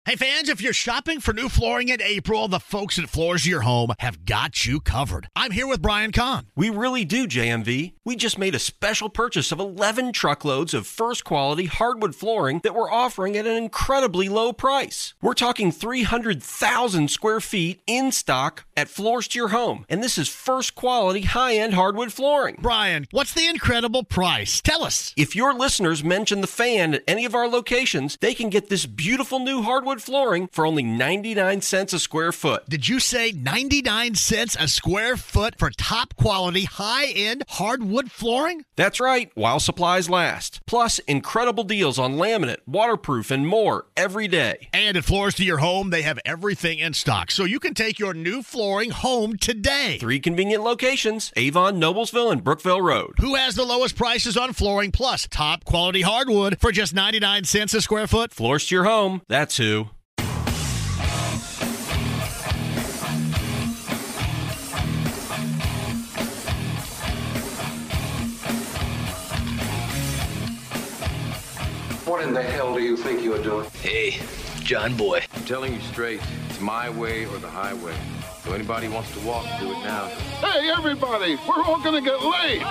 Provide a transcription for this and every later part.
Hey fans, if you're shopping for new flooring in April, the folks at Floors to Your Home have got you covered. I'm here with Brian Kahn. We really do, JMV. We just made a special purchase of 11 truckloads of first quality hardwood flooring that we're offering at an incredibly low price. We're talking 300,000 square feet in stock at Floors to Your Home. And this is first quality high-end hardwood flooring. Brian, what's the incredible price? Tell us. If your listeners mention the Fan at any of our locations, they can get this beautiful new hardwood flooring for only 99 cents a square foot. Did you say 99 cents a square foot for top quality high-end hardwood flooring? That's right, while supplies last. Plus, incredible deals on laminate, waterproof, and more every day. And at Floors to Your Home, they have everything in stock, so you can take your new flooring home today. 3 convenient locations: Avon, Noblesville, and Brookville Road. Who has the lowest prices on flooring plus top quality hardwood for just 99 cents a square foot? Floors to Your Home, that's who. What in the hell do you think you're doing? Hey, John Boy. I'm telling you straight, it's my way or the highway. So anybody who wants to walk, do it now. Hey, everybody, we're all gonna get late.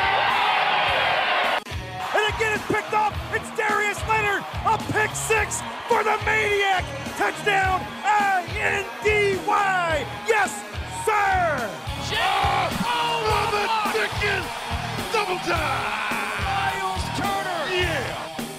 And again, it's picked up. It's Darius Leonard. A pick six for the Maniac. Touchdown, I-N-D-Y. Yes, sir. Oh, the Dickens! Double time! Miles Turner. Yeah!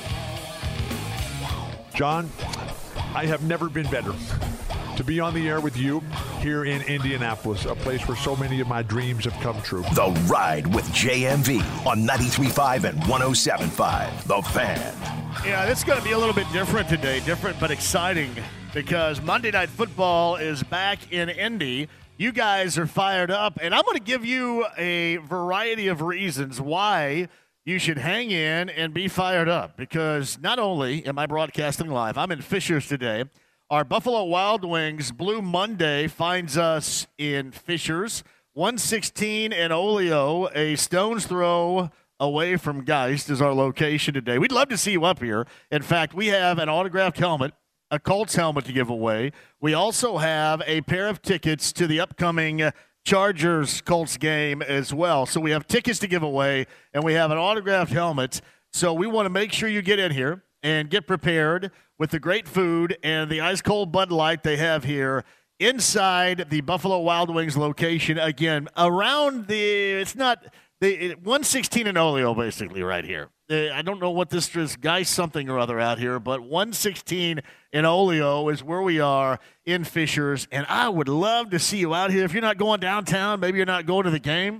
John, I have never been better to be on the air with you here in Indianapolis, a place where so many of my dreams have come true. The Ride with JMV on 93.5 and 107.5. The Fan. Yeah, this is going to be a little bit different today. Different but exciting because Monday Night Football is back in Indy. You guys are fired up, and I'm going to give you a variety of reasons why you should hang in and be fired up, because not only am I broadcasting live, I'm in Fishers today. Our Buffalo Wild Wings Blue Monday finds us in Fishers, 116 and Oleo, a stone's throw away from Geist is our location today. We'd love to see you up here. In fact, we have an autographed helmet, a Colts helmet to give away. We also have a pair of tickets to the upcoming Chargers-Colts game as well. So we have tickets to give away, and we have an autographed helmet. So we want to make sure you get in here and get prepared with the great food and the ice-cold Bud Light they have here inside the Buffalo Wild Wings location. Again, around the 116 and Oleo, basically, right here. I don't know what this is, guy something or other out here, but 116 and Oleo is where we are in Fishers, and I would love to see you out here. If you're not going downtown, maybe you're not going to the game,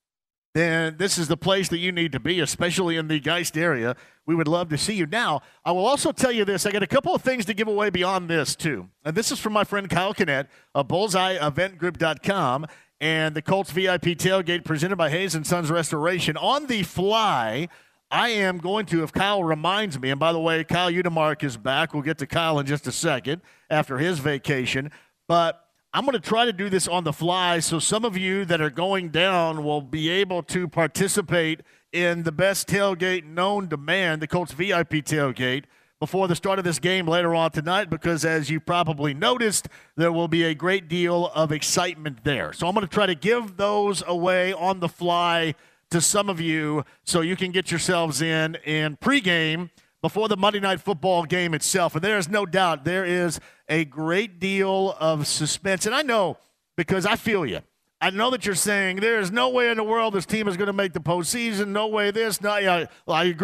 then this is the place that you need to be, especially in the Geist area. We would love to see you. Now, I will also tell you this. I got a couple of things to give away beyond this, too. And this is from my friend Kyle Kinnett of BullseyeEventGroup.com and the Colts VIP Tailgate presented by Hayes & Sons Restoration. On the fly, I am going to, if Kyle reminds me, and by the way, Kyle Udemark is back. We'll get to Kyle in just a second after his vacation. But I'm going to try to do this on the fly so some of you that are going down will be able to participate in the best tailgate known to man, the Colts VIP tailgate, before the start of this game later on tonight, because as you probably noticed, there will be a great deal of excitement there. So I'm going to try to give those away on the fly to some of you so you can get yourselves in pregame before the Monday Night Football game itself. And there is no doubt there is a great deal of suspense. And I know, because I feel you. I know that you're saying there is no way in the world this team is going to make the postseason, no way this, no. Yeah, well, I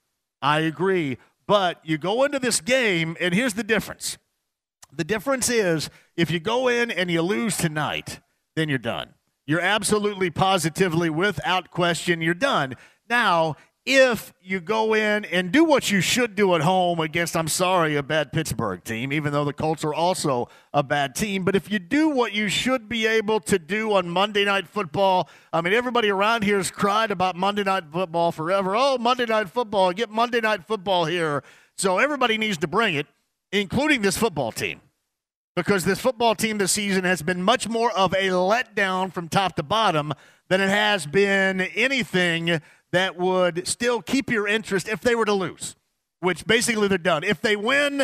agree. But you go into this game, and here's the difference. The difference is if you go in and you lose tonight, then you're done. You're absolutely, positively, without question, you're done. Now, if you go in and do what you should do at home against, I'm sorry, a bad Pittsburgh team, even though the Colts are also a bad team, but if you do what you should be able to do on Monday Night Football, I mean, everybody around here has cried about Monday Night Football forever. Oh, Monday Night Football, get Monday Night Football here. So everybody needs to bring it, including this football team, because this football team this season has been much more of a letdown from top to bottom than it has been anything that would still keep your interest if they were to lose, which basically they're done. If they win,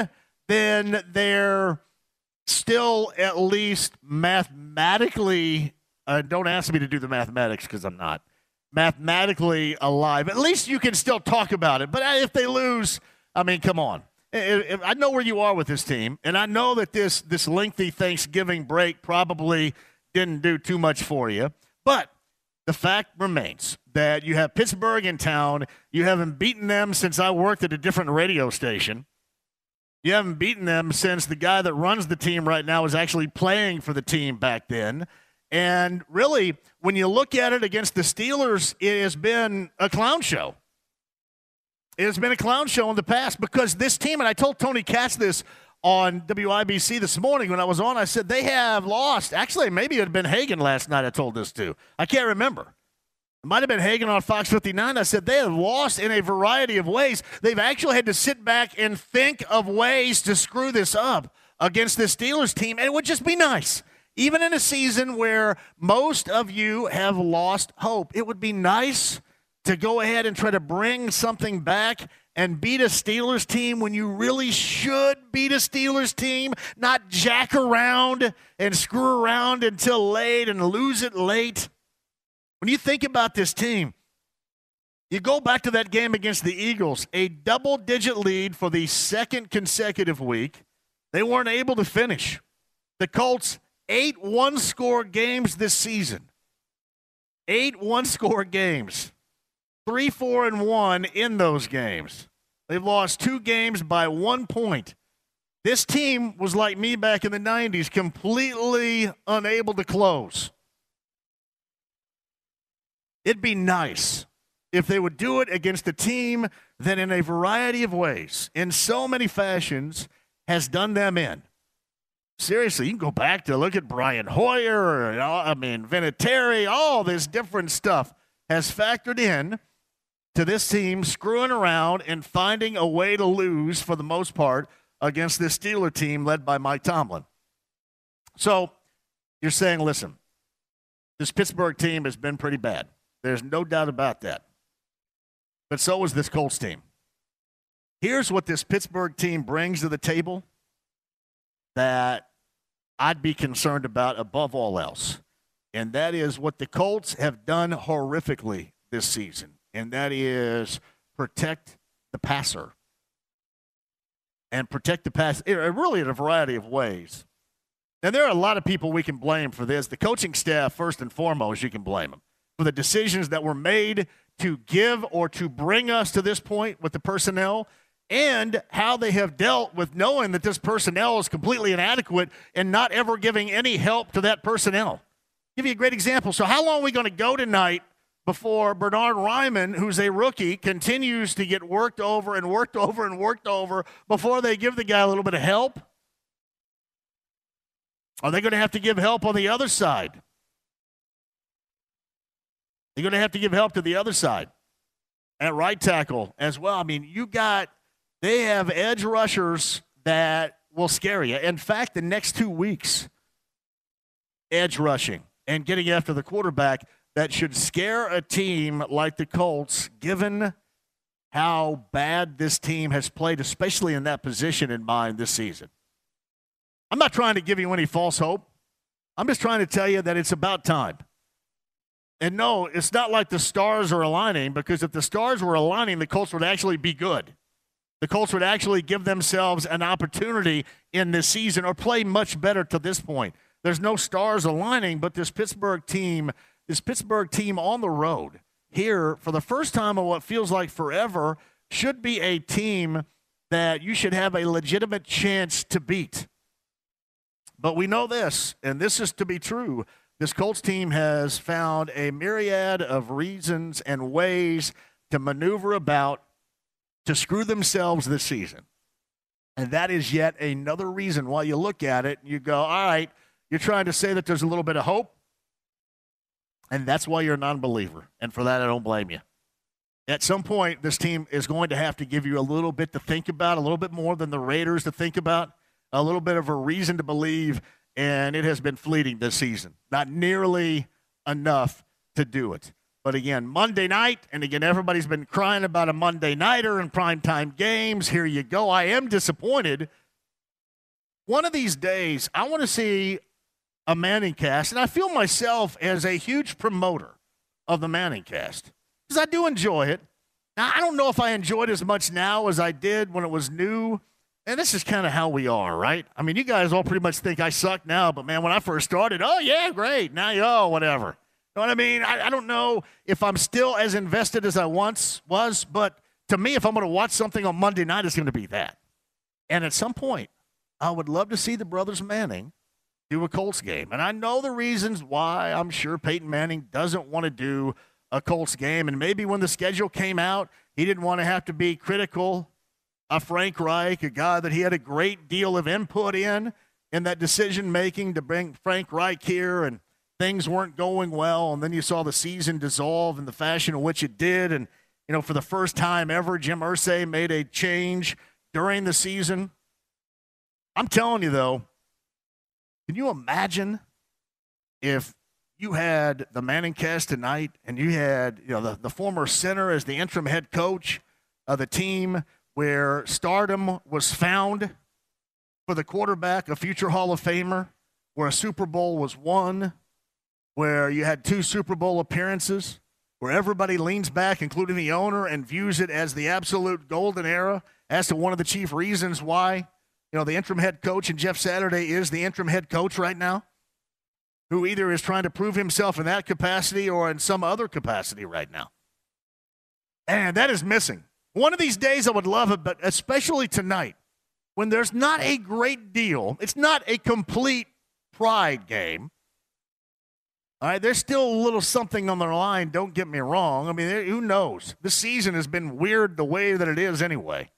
then they're still at least mathematically, don't ask me to do the mathematics because I'm not, mathematically alive. At least you can still talk about it. But if they lose, I mean, come on. I know where you are with this team, and I know that this lengthy Thanksgiving break probably didn't do too much for you. But the fact remains that you have Pittsburgh in town. You haven't beaten them since I worked at a different radio station. You haven't beaten them since the guy that runs the team right now was actually playing for the team back then. And really, when you look at it against the Steelers, it has been a clown show. It has been a clown show in the past because this team, and I told Tony Katz this on WIBC this morning when I was on, I said they have lost. Actually, maybe it had been Hagan last night I told this to. I can't remember. It might have been Hagan on Fox 59. I said they have lost in a variety of ways. They've actually had to sit back and think of ways to screw this up against this Steelers team, and it would just be nice. Even in a season where most of you have lost hope, it would be nice to go ahead and try to bring something back and beat a Steelers team when you really should beat a Steelers team, not jack around and screw around until late and lose it late. When you think about this team, you go back to that game against the Eagles, a double-digit lead for the second consecutive week. They weren't able to finish. The Colts, 8 one-score games this season. 8 one-score games. 3-4-1 in those games. They've lost 2 games by 1 point. This team was like me back in the 90s, completely unable to close. It'd be nice if they would do it against a team that in a variety of ways, in so many fashions, has done them in. Seriously, you can go back to look at Brian Hoyer, Vinatieri, all this different stuff has factored in to this team screwing around and finding a way to lose for the most part against this Steeler team led by Mike Tomlin. So you're saying, listen, this Pittsburgh team has been pretty bad. There's no doubt about that. But so is this Colts team. Here's what this Pittsburgh team brings to the table that I'd be concerned about above all else. And that is what the Colts have done horrifically this season. And that is protect the passer. And protect the pass, really in a variety of ways. And there are a lot of people we can blame for this. The coaching staff, first and foremost, you can blame them for the decisions that were made to give or to bring us to this point with the personnel and how they have dealt with knowing that this personnel is completely inadequate and not ever giving any help to that personnel. I'll give you a great example. So how long are we going to go tonight before Bernard Ryman, who's a rookie, continues to get worked over and worked over and worked over before they give the guy a little bit of help? Are they going to have to give help on the other side? They're going to have to give help to the other side at right tackle as well. I mean, they have edge rushers that will scare you. In fact, the next 2 weeks, edge rushing and getting after the quarterback, that should scare a team like the Colts, given how bad this team has played, especially in that position in mind this season. I'm not trying to give you any false hope. I'm just trying to tell you that it's about time. And no, it's not like the stars are aligning, because if the stars were aligning, the Colts would actually be good. The Colts would actually give themselves an opportunity in this season or play much better to this point. There's no stars aligning, but this Pittsburgh team on the road here for the first time in what feels like forever should be a team that you should have a legitimate chance to beat. But we know this, and this is to be true. This Colts team has found a myriad of reasons and ways to maneuver about to screw themselves this season. And that is yet another reason why you look at it and you go, all right, you're trying to say that there's a little bit of hope, and that's why you're a non-believer. And for that, I don't blame you. At some point, this team is going to have to give you a little bit to think about, a little bit more than the Raiders to think about, a little bit of a reason to believe, and it has been fleeting this season. Not nearly enough to do it. But again, Monday night, and again, everybody's been crying about a Monday nighter and primetime games. Here you go. I am disappointed one of these days, I want to see a Manning cast, and I feel myself as a huge promoter of the Manning cast because I do enjoy it. Now, I don't know if I enjoy it as much now as I did when it was new, and this is kind of how we are, right? I mean, you guys all pretty much think I suck now, but, man, when I first started, oh, yeah, great. Now, whatever. You know what I mean? I don't know if I'm still as invested as I once was, but to me, if I'm going to watch something on Monday night, it's going to be that. And at some point, I would love to see the brothers Manning do a Colts game. And I know the reasons why. I'm sure Peyton Manning doesn't want to do a Colts game. And maybe when the schedule came out, he didn't want to have to be critical of Frank Reich, a guy that he had a great deal of input in that decision-making to bring Frank Reich here, and things weren't going well. And then you saw the season dissolve in the fashion in which it did. And, you know, for the first time ever, Jim Irsay made a change during the season. I'm telling you, though, can you imagine if you had the Manning cast tonight and you had, you know, the former center as the interim head coach of the team where stardom was found for the quarterback, a future Hall of Famer, where a Super Bowl was won, where you had 2 Super Bowl appearances, where everybody leans back, including the owner, and views it as the absolute golden era, as to one of the chief reasons why, you know, the interim head coach and Jeff Saturday is the interim head coach right now, who either is trying to prove himself in that capacity or in some other capacity right now. And that is missing. One of these days I would love it, but especially tonight, when there's not a great deal, it's not a complete pride game. All right, there's still a little something on the line, don't get me wrong. I mean, who knows? This season has been weird the way that it is anyway.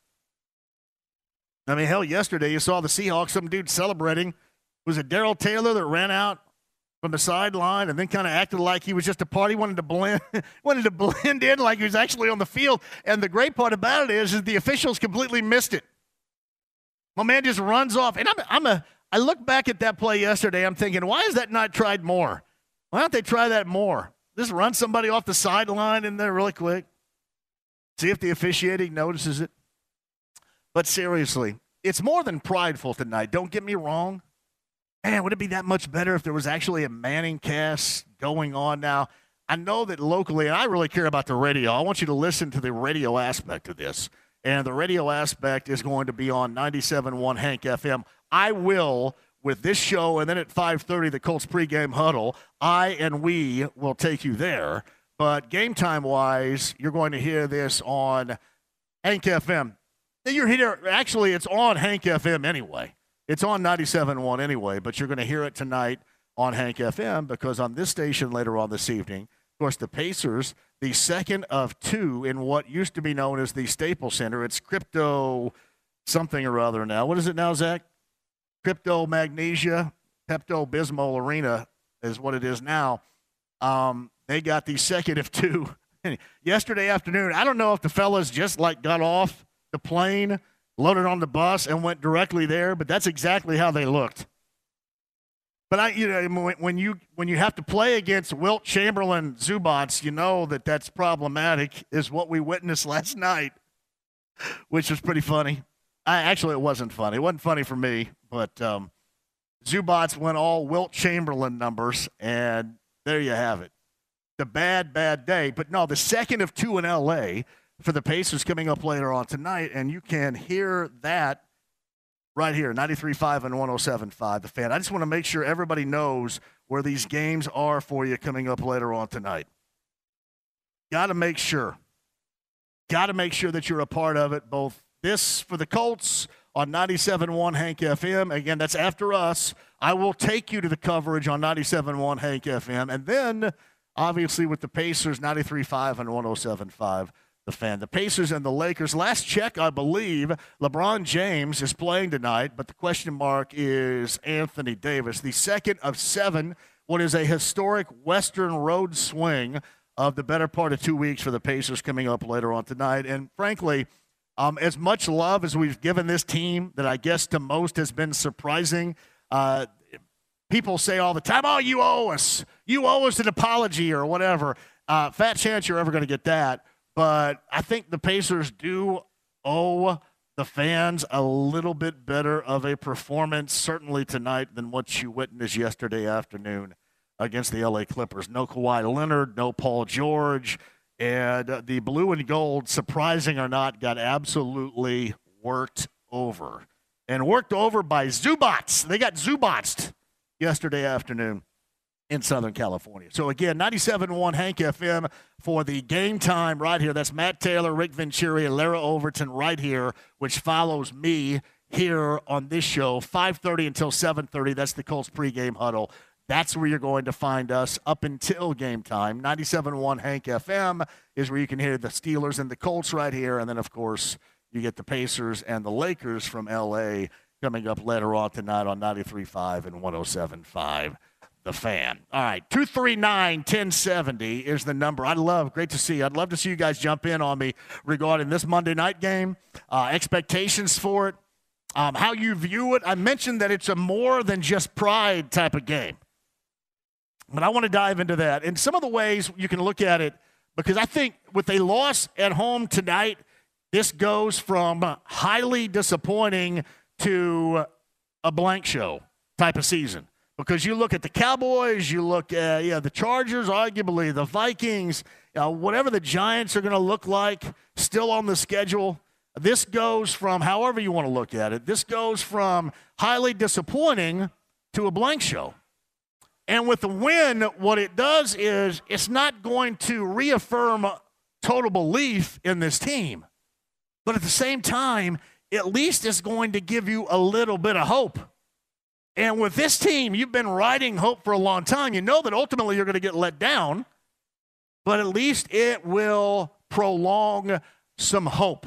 I mean, hell, yesterday you saw the Seahawks, some dude celebrating. Was it Darrell Taylor that ran out from the sideline and then kind of acted like he was just a party, wanted to blend in like he was actually on the field. And the great part about it is the officials completely missed it. My man just runs off. And I look back at that play yesterday, I'm thinking, why is that not tried more? Why don't they try that more? Just run somebody off the sideline in there really quick. See if the officiating notices it. But seriously, it's more than prideful tonight. Don't get me wrong. Man, would it be that much better if there was actually a Manning cast going on now? I know that locally, and I really care about the radio. I want you to listen to the radio aspect of this. And the radio aspect is going to be on 97.1 Hank FM. I will, with this show, and then at 5:30, the Colts pregame huddle, we will take you there. But game time-wise, you're going to hear this on Hank FM. You're here. Actually, it's on Hank FM anyway. It's on 97.1 anyway, but you're going to hear it tonight on Hank FM because on this station later on this evening, of course, the Pacers, the second of 2 in what used to be known as the Staples Center. It's Crypto something or other now. What is it now, Zach? Crypto Magnesia, Pepto-Bismol Arena is what it is now. They got the second of 2 yesterday afternoon. I don't know if the fellas just got off the plane, loaded on the bus, and went directly there, but that's exactly how they looked. But when you have to play against Wilt Chamberlain Zubats, you know that's problematic, is what we witnessed last night, which was pretty funny. Actually, it wasn't funny. It wasn't funny for me, but Zubats went all Wilt Chamberlain numbers, and there you have it. The bad day. But no, the second of 2 in L.A., for the Pacers coming up later on tonight, and you can hear that right here, 93.5 and 107.5, The Fan. I just want to make sure everybody knows where these games are for you coming up later on tonight. Got to make sure that you're a part of it, both this for the Colts on 97.1 Hank FM. Again, that's after us. I will take you to the coverage on 97.1 Hank FM, and then, obviously, with the Pacers, 93.5 and 107.5. The Fan. The Pacers and the Lakers. Last check, I believe, LeBron James is playing tonight, but the question mark is Anthony Davis. The second of 7, what is a historic Western road swing of the better part of 2 weeks for the Pacers coming up later on tonight. And frankly, as much love as we've given this team that I guess to most has been surprising, people say all the time, oh, you owe us an apology or whatever. Fat chance you're ever going to get that. But I think the Pacers do owe the fans a little bit better of a performance, certainly tonight, than what you witnessed yesterday afternoon against the LA Clippers. No Kawhi Leonard, no Paul George, and the blue and gold, surprising or not, got absolutely worked over. And worked over by Zubats. They got Zubatsed yesterday afternoon in Southern California. So, again, 97.1 Hank FM for the game time right here. That's Matt Taylor, Rick Venturi, and Lara Overton right here, which follows me here on this show, 5:30 until 7:30. That's the Colts pregame huddle. That's where you're going to find us up until game time. 97.1 Hank FM is where you can hear the Steelers and the Colts right here. And then, of course, you get the Pacers and the Lakers from L.A. coming up later on tonight on 93.5 and 107.5, The Fan. All right, 239-1070 is the number. Great to see you. I'd love to see you guys jump in on me regarding this Monday night game, expectations for it, how you view it. I mentioned that it's a more than just pride type of game. But I want to dive into that and some of the ways you can look at it, because I think with a loss at home tonight, this goes from highly disappointing to a blank show type of season. Because you look at the Cowboys, you look at the Chargers, arguably the Vikings, whatever the Giants are going to look like still on the schedule. This goes from, however you want to look at it, this goes from highly disappointing to a blank show. And with the win, what it does is it's not going to reaffirm total belief in this team. But at the same time, at least it's going to give you a little bit of hope. And with this team, you've been riding hope for a long time. You know that ultimately you're going to get let down, but at least it will prolong some hope.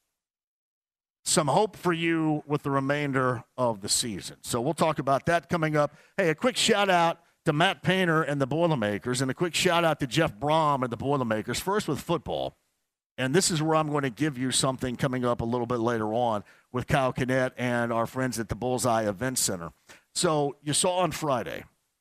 Some hope for you with the remainder of the season. So we'll talk about that coming up. Hey, a quick shout-out to Matt Painter and the Boilermakers, and a quick shout-out to Jeff Brom and the Boilermakers. First with football. And this is where I'm going to give you something coming up a little bit later on with Kyle Kinnett and our friends at the Bullseye Event Center. So you saw on Friday,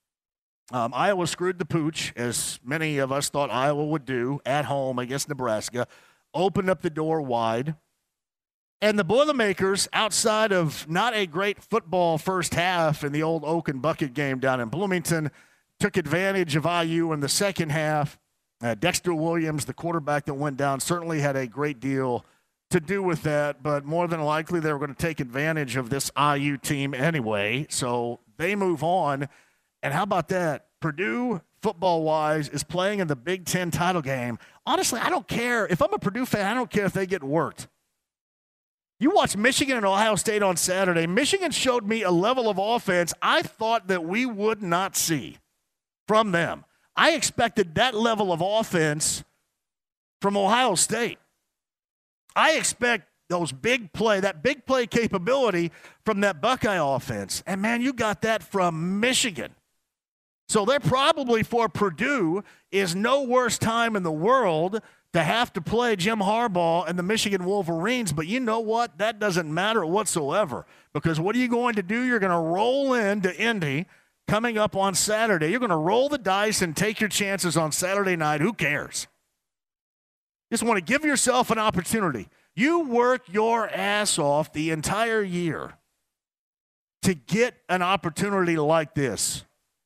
Iowa screwed the pooch, as many of us thought Iowa would do, at home against Nebraska, opened up the door wide. And the Boilermakers, outside of not a great football first half in the old Oak and Bucket game down in Bloomington, took advantage of IU in the second half. Dexter Williams, the quarterback that went down, certainly had a great deal to do with that, but more than likely they were going to take advantage of this IU team anyway, so they move on. And how about that? Purdue, football-wise, is playing in the Big Ten title game. Honestly, I don't care. If I'm a Purdue fan, I don't care if they get worked. You watch Michigan and Ohio State on Saturday. Michigan showed me a level of offense I thought that we would not see from them. I expected that level of offense from Ohio State. I expect that big play capability from that Buckeye offense. And, man, you got that from Michigan. So they're probably, for Purdue, is no worse time in the world to have to play Jim Harbaugh and the Michigan Wolverines. But you know what? That doesn't matter whatsoever, because what are you going to do? You're going to roll into Indy coming up on Saturday. You're going to roll the dice and take your chances on Saturday night. Who cares? Just want to give yourself an opportunity. You work your ass off the entire year to get an opportunity like this.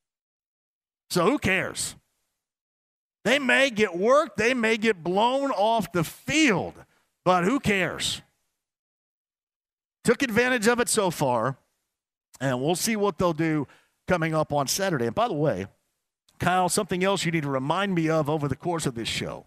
So who cares? They may get worked. They may get blown off the field, but who cares? Took advantage of it so far, and we'll see what they'll do coming up on Saturday. And by the way, Kyle, something else you need to remind me of over the course of this show.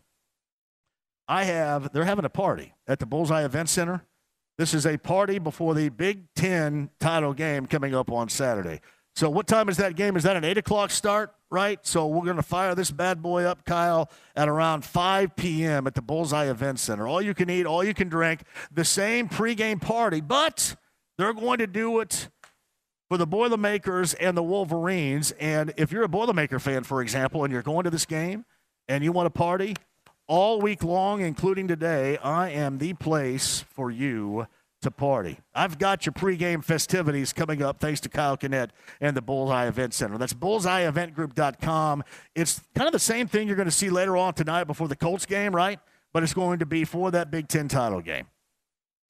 They're having a party at the Bullseye Event Center. This is a party before the Big Ten title game coming up on Saturday. So what time is that game? Is that an 8 o'clock start, right? So we're going to fire this bad boy up, Kyle, at around 5 p.m. at the Bullseye Event Center. All you can eat, all you can drink, the same pregame party, but they're going to do it for the Boilermakers and the Wolverines. And if you're a Boilermaker fan, for example, and you're going to this game and you want to party all week long, including today, I am the place for you to party. I've got your pregame festivities coming up thanks to Kyle Kinnett and the Bullseye Event Center. That's bullseyeeventgroup.com. It's kind of the same thing you're going to see later on tonight before the Colts game, right? But it's going to be for that Big Ten title game.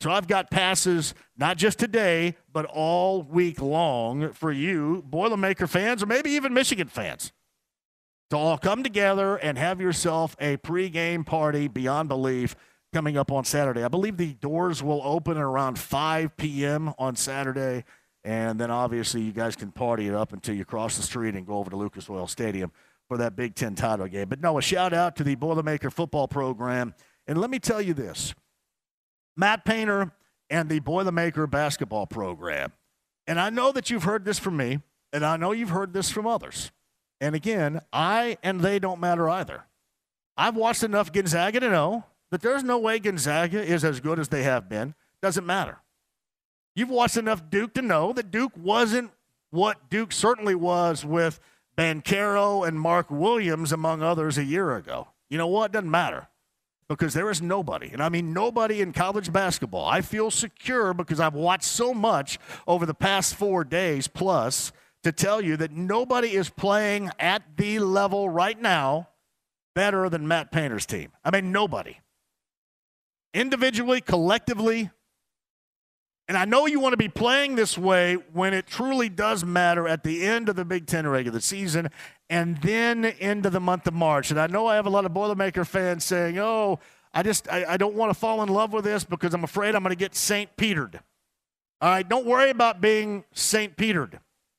So I've got passes, not just today, but all week long for you, Boilermaker fans, or maybe even Michigan fans, to all come together and have yourself a pregame party beyond belief coming up on Saturday. I believe the doors will open at around 5 p.m. on Saturday, and then obviously you guys can party it up until you cross the street and go over to Lucas Oil Stadium for that Big Ten title game. But no, a shout-out to the Boilermaker football program. And let me tell you this. Matt Painter and the Boilermaker basketball program. And I know that you've heard this from me, and I know you've heard this from others. And again, I and they don't matter either. I've watched enough Gonzaga to know that there's no way Gonzaga is as good as they have been. Doesn't matter. You've watched enough Duke to know that Duke wasn't what Duke certainly was with Banchero and Mark Williams, among others, a year ago. You know what? Doesn't matter. Because there is nobody, and I mean nobody in college basketball. I feel secure because I've watched so much over the past 4 days plus to tell you that nobody is playing at the level right now better than Matt Painter's team. I mean, nobody. Individually, collectively, and I know you want to be playing this way when it truly does matter at the end of the Big Ten regular season and then into the month of March. And I know I have a lot of Boilermaker fans saying, oh, I don't want to fall in love with this because I'm afraid I'm going to get St. Petered. All right, don't worry about being St. Petered.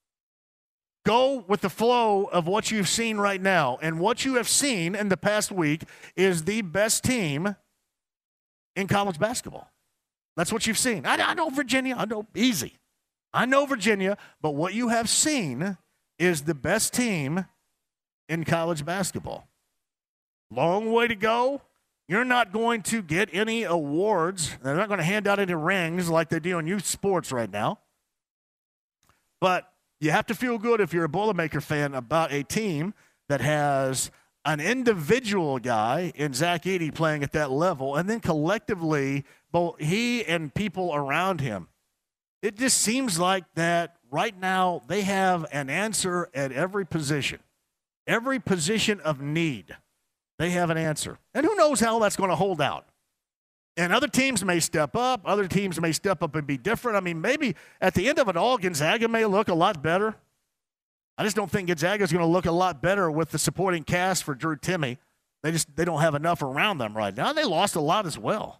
Go with the flow of what you've seen right now. And what you have seen in the past week is the best team in college basketball. That's what you've seen. I know Virginia. I know easy. I know Virginia, but what you have seen is the best team in college basketball. Long way to go. You're not going to get any awards. They're not going to hand out any rings like they do in youth sports right now. But you have to feel good if you're a Boilermaker fan about a team that has an individual guy in Zach Edey playing at that level, and then collectively, both he and people around him. It just seems like that right now they have an answer at every position of need. They have an answer. And who knows how that's going to hold out. And other teams may step up. Other teams may step up and be different. I mean, maybe at the end of it all, Gonzaga may look a lot better. I just don't think Gonzaga is going to look a lot better with the supporting cast for Drew Timme. They don't have enough around them right now. They lost a lot as well.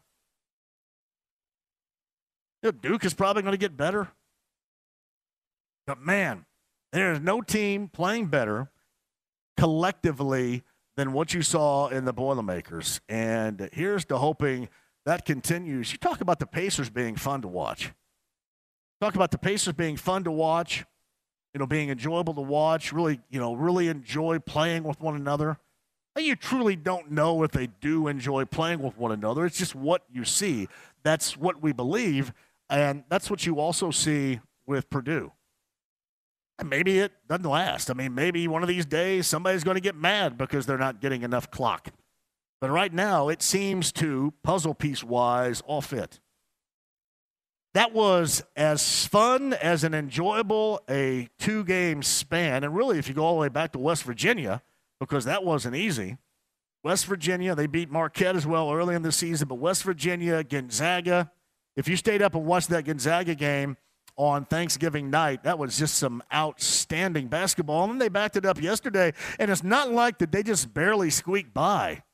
Duke is probably going to get better. But, man, there is no team playing better collectively than what you saw in the Boilermakers. And here's to hoping that continues. You talk about the Pacers being fun to watch. Talk about the Pacers being fun to watch, being enjoyable to watch, really enjoy playing with one another. You truly don't know if they do enjoy playing with one another. It's just what you see. That's what we believe. And that's what you also see with Purdue. And maybe it doesn't last. I mean, maybe one of these days somebody's going to get mad because they're not getting enough clock. But right now it seems to, puzzle piece-wise, all fit. That was as fun as an enjoyable a 2-game span. And really, if you go all the way back to West Virginia, because that wasn't easy. West Virginia, they beat Marquette as well early in the season, but West Virginia, Gonzaga, if you stayed up and watched that Gonzaga game on Thanksgiving night, that was just some outstanding basketball. And then they backed it up yesterday, and it's not like that they just barely squeaked by.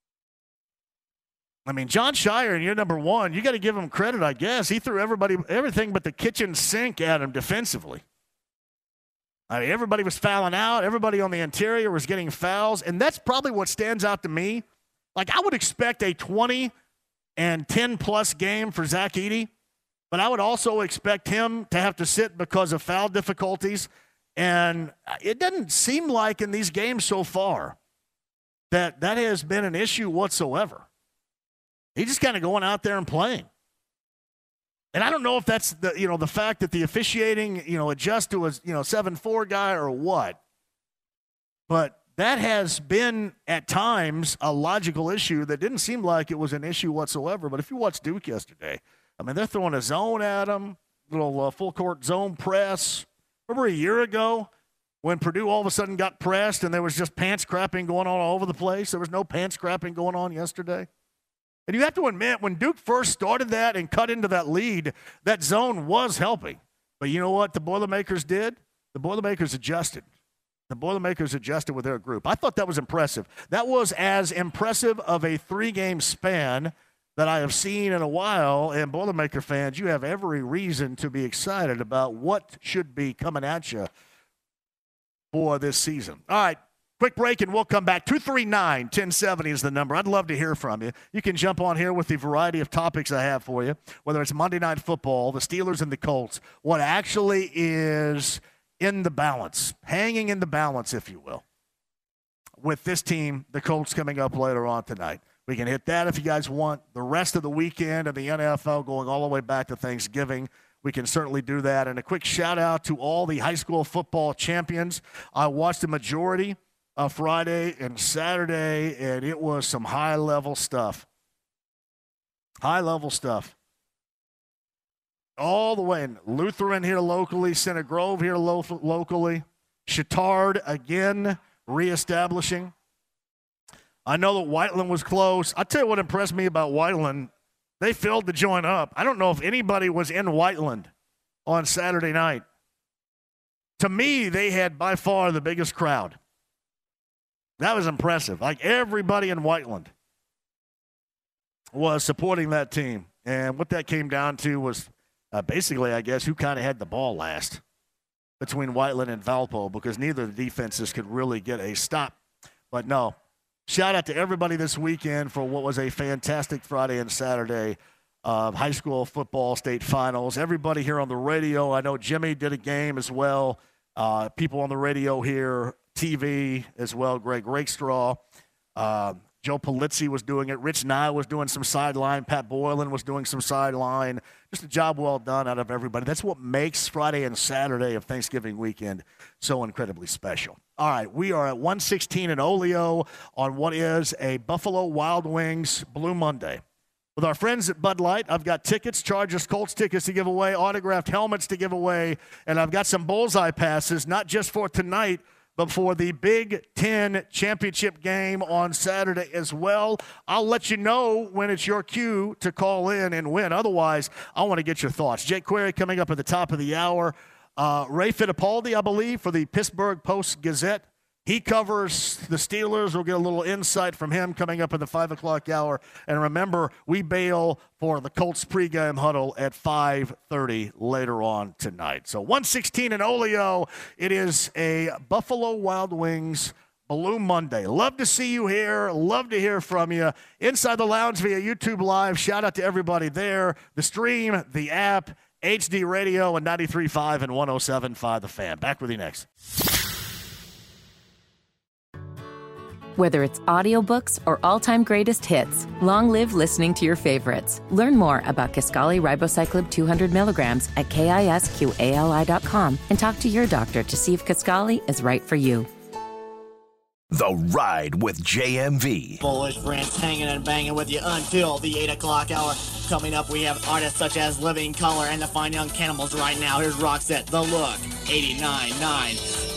I mean, John Shire, in year number 1, you got to give him credit, I guess. He threw everything but the kitchen sink at him defensively. I mean, everybody was fouling out. Everybody on the interior was getting fouls, and that's probably what stands out to me. Like, I would expect a 20 and 10-plus game for Zach Edey, but I would also expect him to have to sit because of foul difficulties. And it doesn't seem like in these games so far that has been an issue whatsoever. He's just kind of going out there and playing. And I don't know if that's the fact that the officiating, adjust to a 7-4 guy or what. But that has been, at times, a logical issue that didn't seem like it was an issue whatsoever. But if you watched Duke yesterday, I mean, they're throwing a zone at him, little full-court zone press. Remember a year ago when Purdue all of a sudden got pressed and there was just pants crapping going on all over the place? There was no pants crapping going on yesterday. And you have to admit, when Duke first started that and cut into that lead, that zone was helping. But you know what the Boilermakers did? The Boilermakers adjusted. The Boilermakers adjusted with their group. I thought that was impressive. That was as impressive of a 3-game span that I have seen in a while. And Boilermaker fans, you have every reason to be excited about what should be coming at you for this season. All right, quick break, and we'll come back. 239-1070 is the number. I'd love to hear from you. You can jump on here with the variety of topics I have for you, whether it's Monday Night Football, the Steelers and the Colts, what actually is in the balance, hanging in the balance, if you will, with this team, the Colts, coming up later on tonight. We can hit that if you guys want. The rest of the weekend of the NFL going all the way back to Thanksgiving, we can certainly do that. And a quick shout-out to all the high school football champions. I watched the majority of Friday and Saturday, and it was some high-level stuff. High-level stuff. All the way in Lutheran here locally, Center Grove here locally, Chittard again reestablishing. I know that Whiteland was close. I'll tell you what impressed me about Whiteland. They filled the joint up. I don't know if anybody was in Whiteland on Saturday night. To me, they had by far the biggest crowd. That was impressive. Like, everybody in Whiteland was supporting that team. And what that came down to was basically, I guess, who kind of had the ball last between Whiteland and Valpo, because neither of the defenses could really get a stop. But no, shout out to everybody this weekend for what was a fantastic Friday and Saturday high school football state finals. Everybody here on the radio, I know Jimmy did a game as well. People on the radio here, TV as well, Greg Rakestraw. Joe Polizzi was doing it. Rich Nye was doing some sideline. Pat Boylan was doing some sideline. Just a job well done out of everybody. That's what makes Friday and Saturday of Thanksgiving weekend so incredibly special. All right, we are at 116 in Oleo on what is a Buffalo Wild Wings Blue Monday. With our friends at Bud Light, I've got tickets, Chargers Colts tickets to give away, autographed helmets to give away, and I've got some bullseye passes, not just for tonight, but for the Big Ten championship game on Saturday as well. I'll let you know when it's your cue to call in and win. Otherwise, I want to get your thoughts. Jake Query coming up at the top of the hour. Ray Fittipaldi, I believe, for the Pittsburgh Post-Gazette. He covers the Steelers. We'll get a little insight from him coming up at the 5 o'clock hour. And remember, we bail for the Colts pregame huddle at 5:30 later on tonight. So 116 in Oleo. It is a Buffalo Wild Wings Blue Monday. Love to see you here. Love to hear from you. Inside the Lounge via YouTube Live. Shout out to everybody there. The stream, the app, HD Radio, and 93.5 and 107.5 The Fan. Back with you next. Whether it's audiobooks or all-time greatest hits, long live listening to your favorites. Learn more about Kisqali Ribociclib 200 milligrams at KISQALI.com and talk to your doctor to see if Kisqali is right for you. The Ride with JMV. Bullish Brents hanging and banging with you until the 8 o'clock hour. Coming up, we have artists such as Living Color and the Fine Young Cannibals right now. Here's Roxette, The Look, 89.9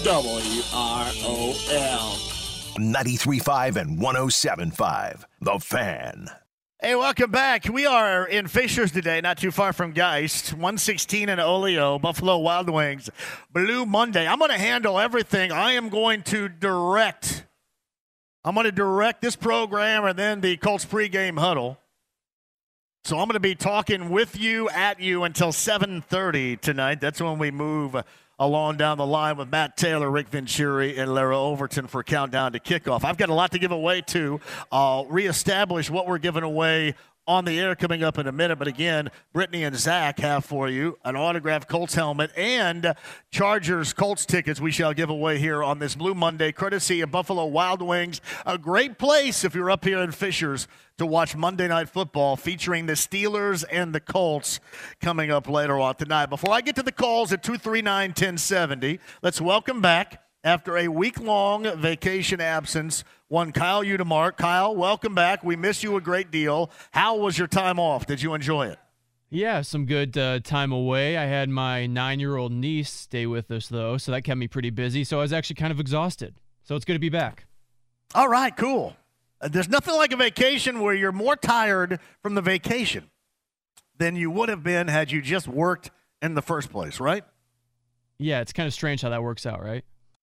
WROL. 93.5 and 107.5 The Fan. Hey, welcome back. We are in Fishers today, not too far from Geist. 116 in Oleo, Buffalo Wild Wings, Blue Monday. I'm going to handle everything. I am going to direct this program and then the Colts pregame huddle. So I'm going to be talking with you, at you, until 7:30 tonight. That's when we move along down the line with Matt Taylor, Rick Venturi, and Lara Overton for Countdown to Kickoff. I've got a lot to give away, too. I'll reestablish what we're giving away on the air coming up in a minute. But again, Brittany and Zach have for you an autographed Colts helmet and Chargers Colts tickets we shall give away here on this Blue Monday, courtesy of Buffalo Wild Wings. A great place if you're up here in Fishers to watch Monday Night Football featuring the Steelers and the Colts coming up later on tonight. Before I get to the calls at 239-1070, let's welcome back, after a week-long vacation absence, one Kyle Udemark. Kyle, welcome back. We miss you a great deal. How was your time off? Did you enjoy it? Yeah, some good time away. I had my 9-year-old niece stay with us, though, so that kept me pretty busy. So I was actually kind of exhausted. So it's good to be back. All right, cool. There's nothing like a vacation where you're more tired from the vacation than you would have been had you just worked in the first place, right? Yeah, it's kind of strange how that works out, right?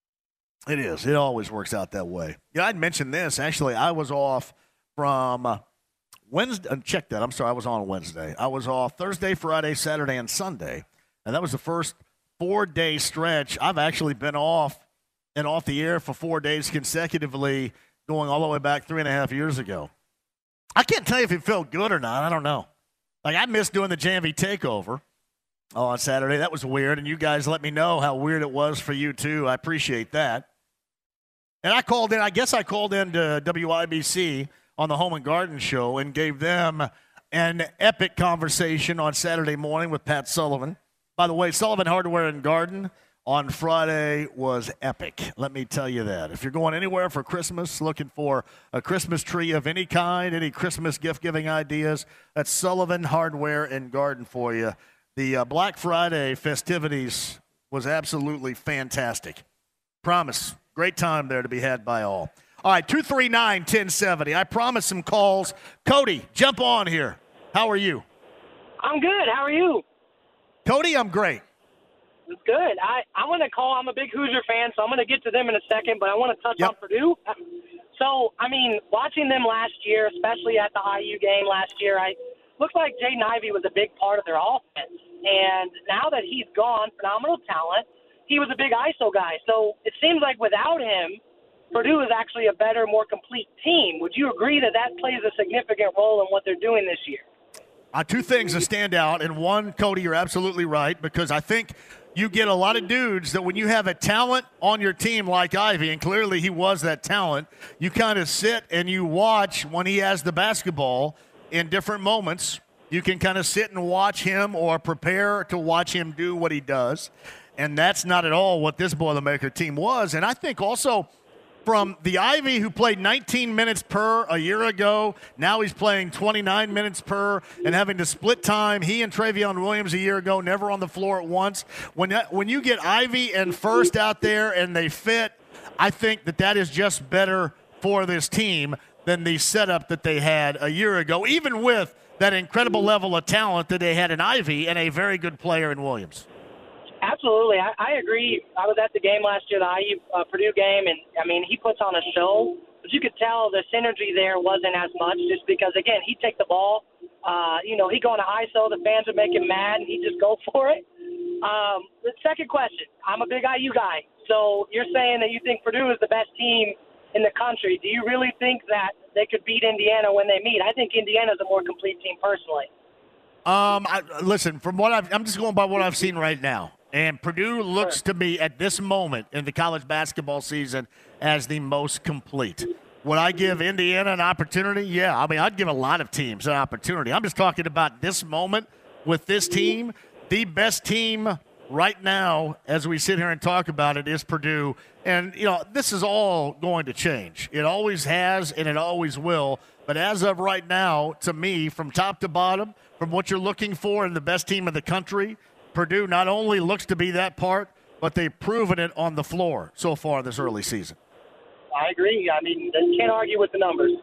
It is. It always works out that way. Yeah, I'd mentioned this. Actually, I was off from Wednesday. Check that. I'm sorry. I was on Wednesday. I was off Thursday, Friday, Saturday, and Sunday. And that was the first 4-day stretch. I've actually been off and off the air for 4 days consecutively, going all the way back 3.5 years ago. I can't tell you if it felt good or not. I don't know. Like, I missed doing the JMV Takeover on Saturday. That was weird, and you guys let me know how weird it was for you, too. I appreciate that. And I called in. I guess I called in to WIBC on the Home and Garden Show and gave them an epic conversation on Saturday morning with Pat Sullivan. By the way, Sullivan Hardware and Garden on Friday was epic. Let me tell you that. If you're going anywhere for Christmas, looking for a Christmas tree of any kind, any Christmas gift-giving ideas, that's Sullivan Hardware and Garden for you. The Black Friday festivities was absolutely fantastic. Promise. Great time there to be had by all. All right, 239-1070. I promised some calls. Cody, jump on here. How are you? I'm good. How are you? Cody, I'm great. Good. I want to call. I'm a big Hoosier fan, so I'm going to get to them in a second, but I want to touch on Purdue. So, I mean, watching them last year, especially at the IU game last year, looked like Jaden Ivey was a big part of their offense. And now that he's gone, phenomenal talent, he was a big ISO guy. So it seems like without him, Purdue is actually a better, more complete team. Would you agree that that plays a significant role in what they're doing this year? Two things that stand out. And one, Cody, you're absolutely right, because I think you get a lot of dudes that when you have a talent on your team like Ivey, and clearly he was that talent, you kind of sit and you watch when he has the basketball in different moments. You can kind of sit and watch him or prepare to watch him do what he does. And that's not at all what this Boilermaker team was. And I think also from the Ivy who played 19 minutes per a year ago, now he's playing 29 minutes per and having to split time. He and Travion Williams a year ago, never on the floor at once. When you get Ivy and First out there and they fit, I think that is just better for this team than the setup that they had a year ago, even with that incredible level of talent that they had in Ivy and a very good player in Williams. Absolutely. I agree. I was at the game last year, the IU Purdue game, and, I mean, he puts on a show. But you could tell the synergy there wasn't as much just because, again, he'd take the ball. He'd go into ISO. The fans would make him mad, and he'd just go for it. The second question, I'm a big IU guy. So you're saying that you think Purdue is the best team in the country. Do you really think that they could beat Indiana when they meet? I think Indiana's a more complete team personally. Listen, from what I'm just going by what I've seen right now. And Purdue looks to me at this moment in the college basketball season as the most complete. Would I give Indiana an opportunity? Yeah. I mean, I'd give a lot of teams an opportunity. I'm just talking about this moment with this team. The best team right now, as we sit here and talk about it, is Purdue. And, this is all going to change. It always has and it always will. But as of right now, to me, from top to bottom, from what you're looking for in the best team in the country, Purdue not only looks to be that part, but they've proven it on the floor so far this early season. I agree. I mean, you can't argue with the numbers.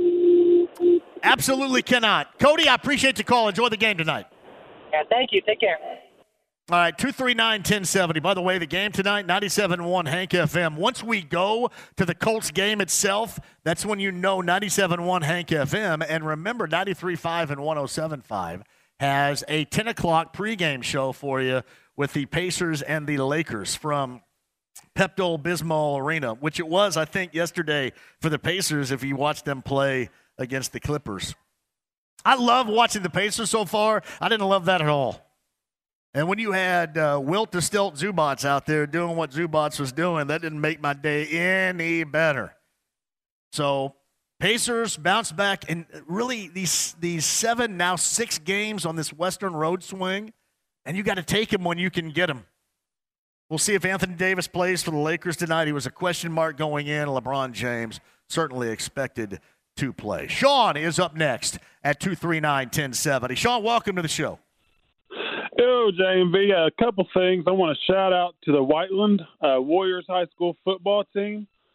Absolutely cannot. Cody, I appreciate the call. Enjoy the game tonight. Yeah, thank you. Take care. All right, 239-1070. By the way, the game tonight, 97.1 Hank FM. Once we go to the Colts game itself, that's when you know 97.1 Hank FM. And remember, 93.5 and 107.5 has a 10 o'clock pregame show for you with the Pacers and the Lakers from Pepto-Bismol Arena, which it was, I think, yesterday for the Pacers if you watched them play against the Clippers. I love watching the Pacers so far. I didn't love that at all. And when you had Wilt to Stilt Zubats out there doing what Zubats was doing, that didn't make my day any better. So Pacers bounce back, and really these 7, now 6 games on this Western road swing, and you got to take them when you can get them. We'll see if Anthony Davis plays for the Lakers tonight. He was a question mark going in. LeBron James certainly expected to play. Sean is up next at 239-1070. Sean, welcome to the show. Yo, JMV, a couple things. I want to shout out to the Whiteland Warriors High School football team.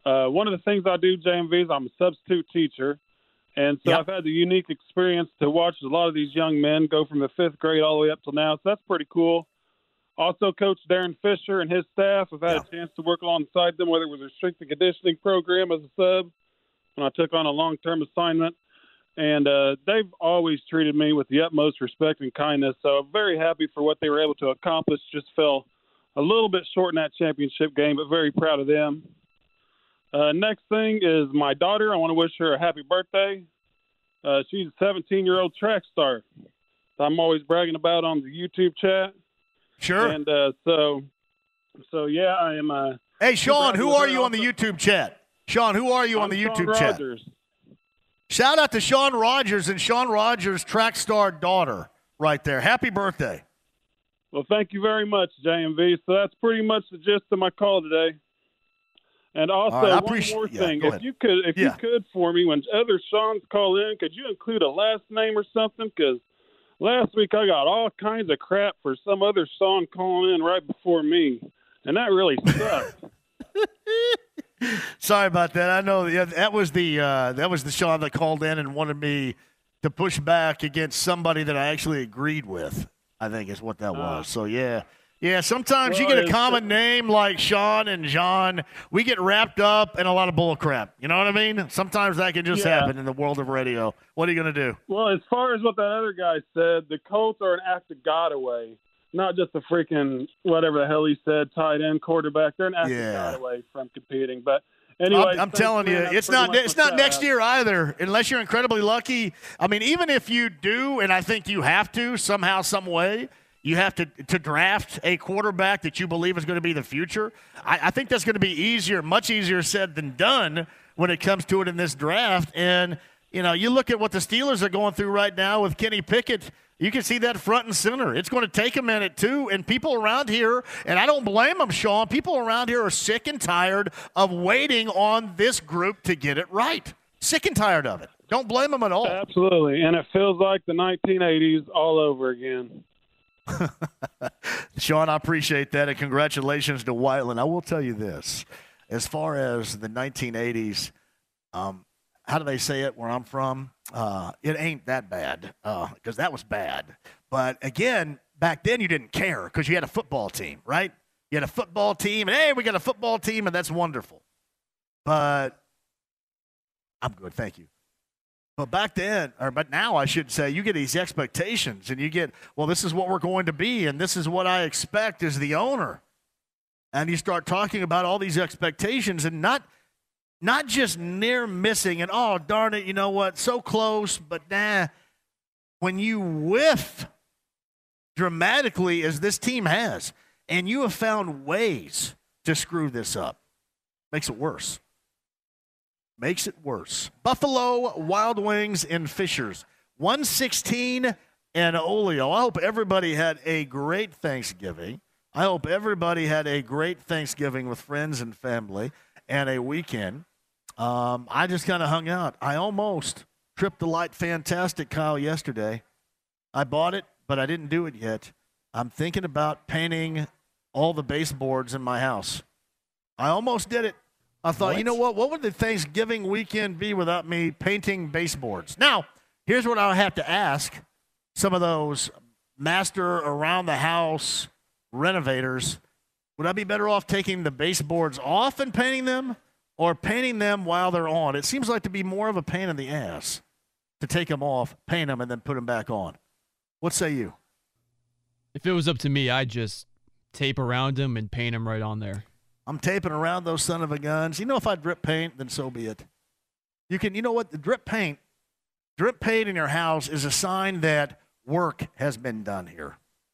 One of the things I do, JMV, is I'm a substitute teacher. And so I've had the unique experience to watch a lot of these young men go from the 5th grade all the way up till now. So that's pretty cool. Also, Coach Darren Fisher and his staff, I've had a chance to work alongside them, whether it was a strength and conditioning program as a sub when I took on a long-term assignment. And they've always treated me with the utmost respect and kindness. So I'm very happy for what they were able to accomplish. Just fell a little bit short in that championship game, but very proud of them. Next thing is my daughter. I want to wish her a happy birthday. She's a 17-year-old track star that I'm always bragging about on the YouTube chat. Sure. And so yeah, I am. Hey, Sean, who are you on the YouTube chat? Sean, who are you on the YouTube chat? Rogers. Shout out to Sean Rogers and Sean Rogers' track star daughter right there. Happy birthday. Well, thank you very much, JMV. So that's pretty much the gist of my call today. And also, one more thing. If you could for me, when other Sean's call in, could you include a last name or something? Because last week I got all kinds of crap for some other Sean calling in right before me, and that really sucked. Sorry about that. I know that was the Sean that called in and wanted me to push back against somebody that I actually agreed with, I think is what that was. So, yeah. Yeah, sometimes you get a common name like Sean and John. We get wrapped up in a lot of bull crap. You know what I mean? Sometimes that can just happen in the world of radio. What are you going to do? Well, as far as what that other guy said, the Colts are an act of God away. Not just a freaking whatever the hell he said, tight end, quarterback. They're an act of God away from competing. But anyway, I'm telling you, it's not next year either, unless you're incredibly lucky. I mean, even if you do, and I think you have to somehow, some way, you have to draft a quarterback that you believe is going to be the future. I think that's going to be much easier said than done when it comes to it in this draft. And, you look at what the Steelers are going through right now with Kenny Pickett. You can see that front and center. It's going to take a minute, too. And people around here, and I don't blame them, Sean, people around here are sick and tired of waiting on this group to get it right. Sick and tired of it. Don't blame them at all. Absolutely. And it feels like the 1980s all over again. Sean, I appreciate that, and congratulations to Whiteland. I will tell you this. As far as the 1980s, how do they say it where I'm from? It ain't that bad, because that was bad. But, again, back then you didn't care because you had a football team, right? You had a football team, and, hey, we got a football team, and that's wonderful. But I'm good, thank you. But back then, but now I should say, you get these expectations, and you get, well, this is what we're going to be, and this is what I expect as the owner. And you start talking about all these expectations and not just near missing and, oh, darn it, you know what, so close, but nah. When you whiff dramatically as this team has, and you have found ways to screw this up, makes it worse. Makes it worse. Buffalo Wild Wings and Fishers, 116 and Olio. I hope everybody had a great Thanksgiving. I hope everybody had a great Thanksgiving with friends and family and a weekend. I just kind of hung out. I almost tripped the light fantastic, Kyle, yesterday. I bought it, but I didn't do it yet. I'm thinking about painting all the baseboards in my house. I almost did it. I thought, you know what would the Thanksgiving weekend be without me painting baseboards? Now, here's what I'll have to ask some of those master around-the-house renovators. Would I be better off taking the baseboards off and painting them or painting them while they're on? It seems like to be more of a pain in the ass to take them off, paint them, and then put them back on. What say you? If it was up to me, I'd just tape around them and paint them right on there. I'm taping around those son of a guns. You know, if I drip paint, then so be it. You know what? The drip paint in your house is a sign that work has been done here.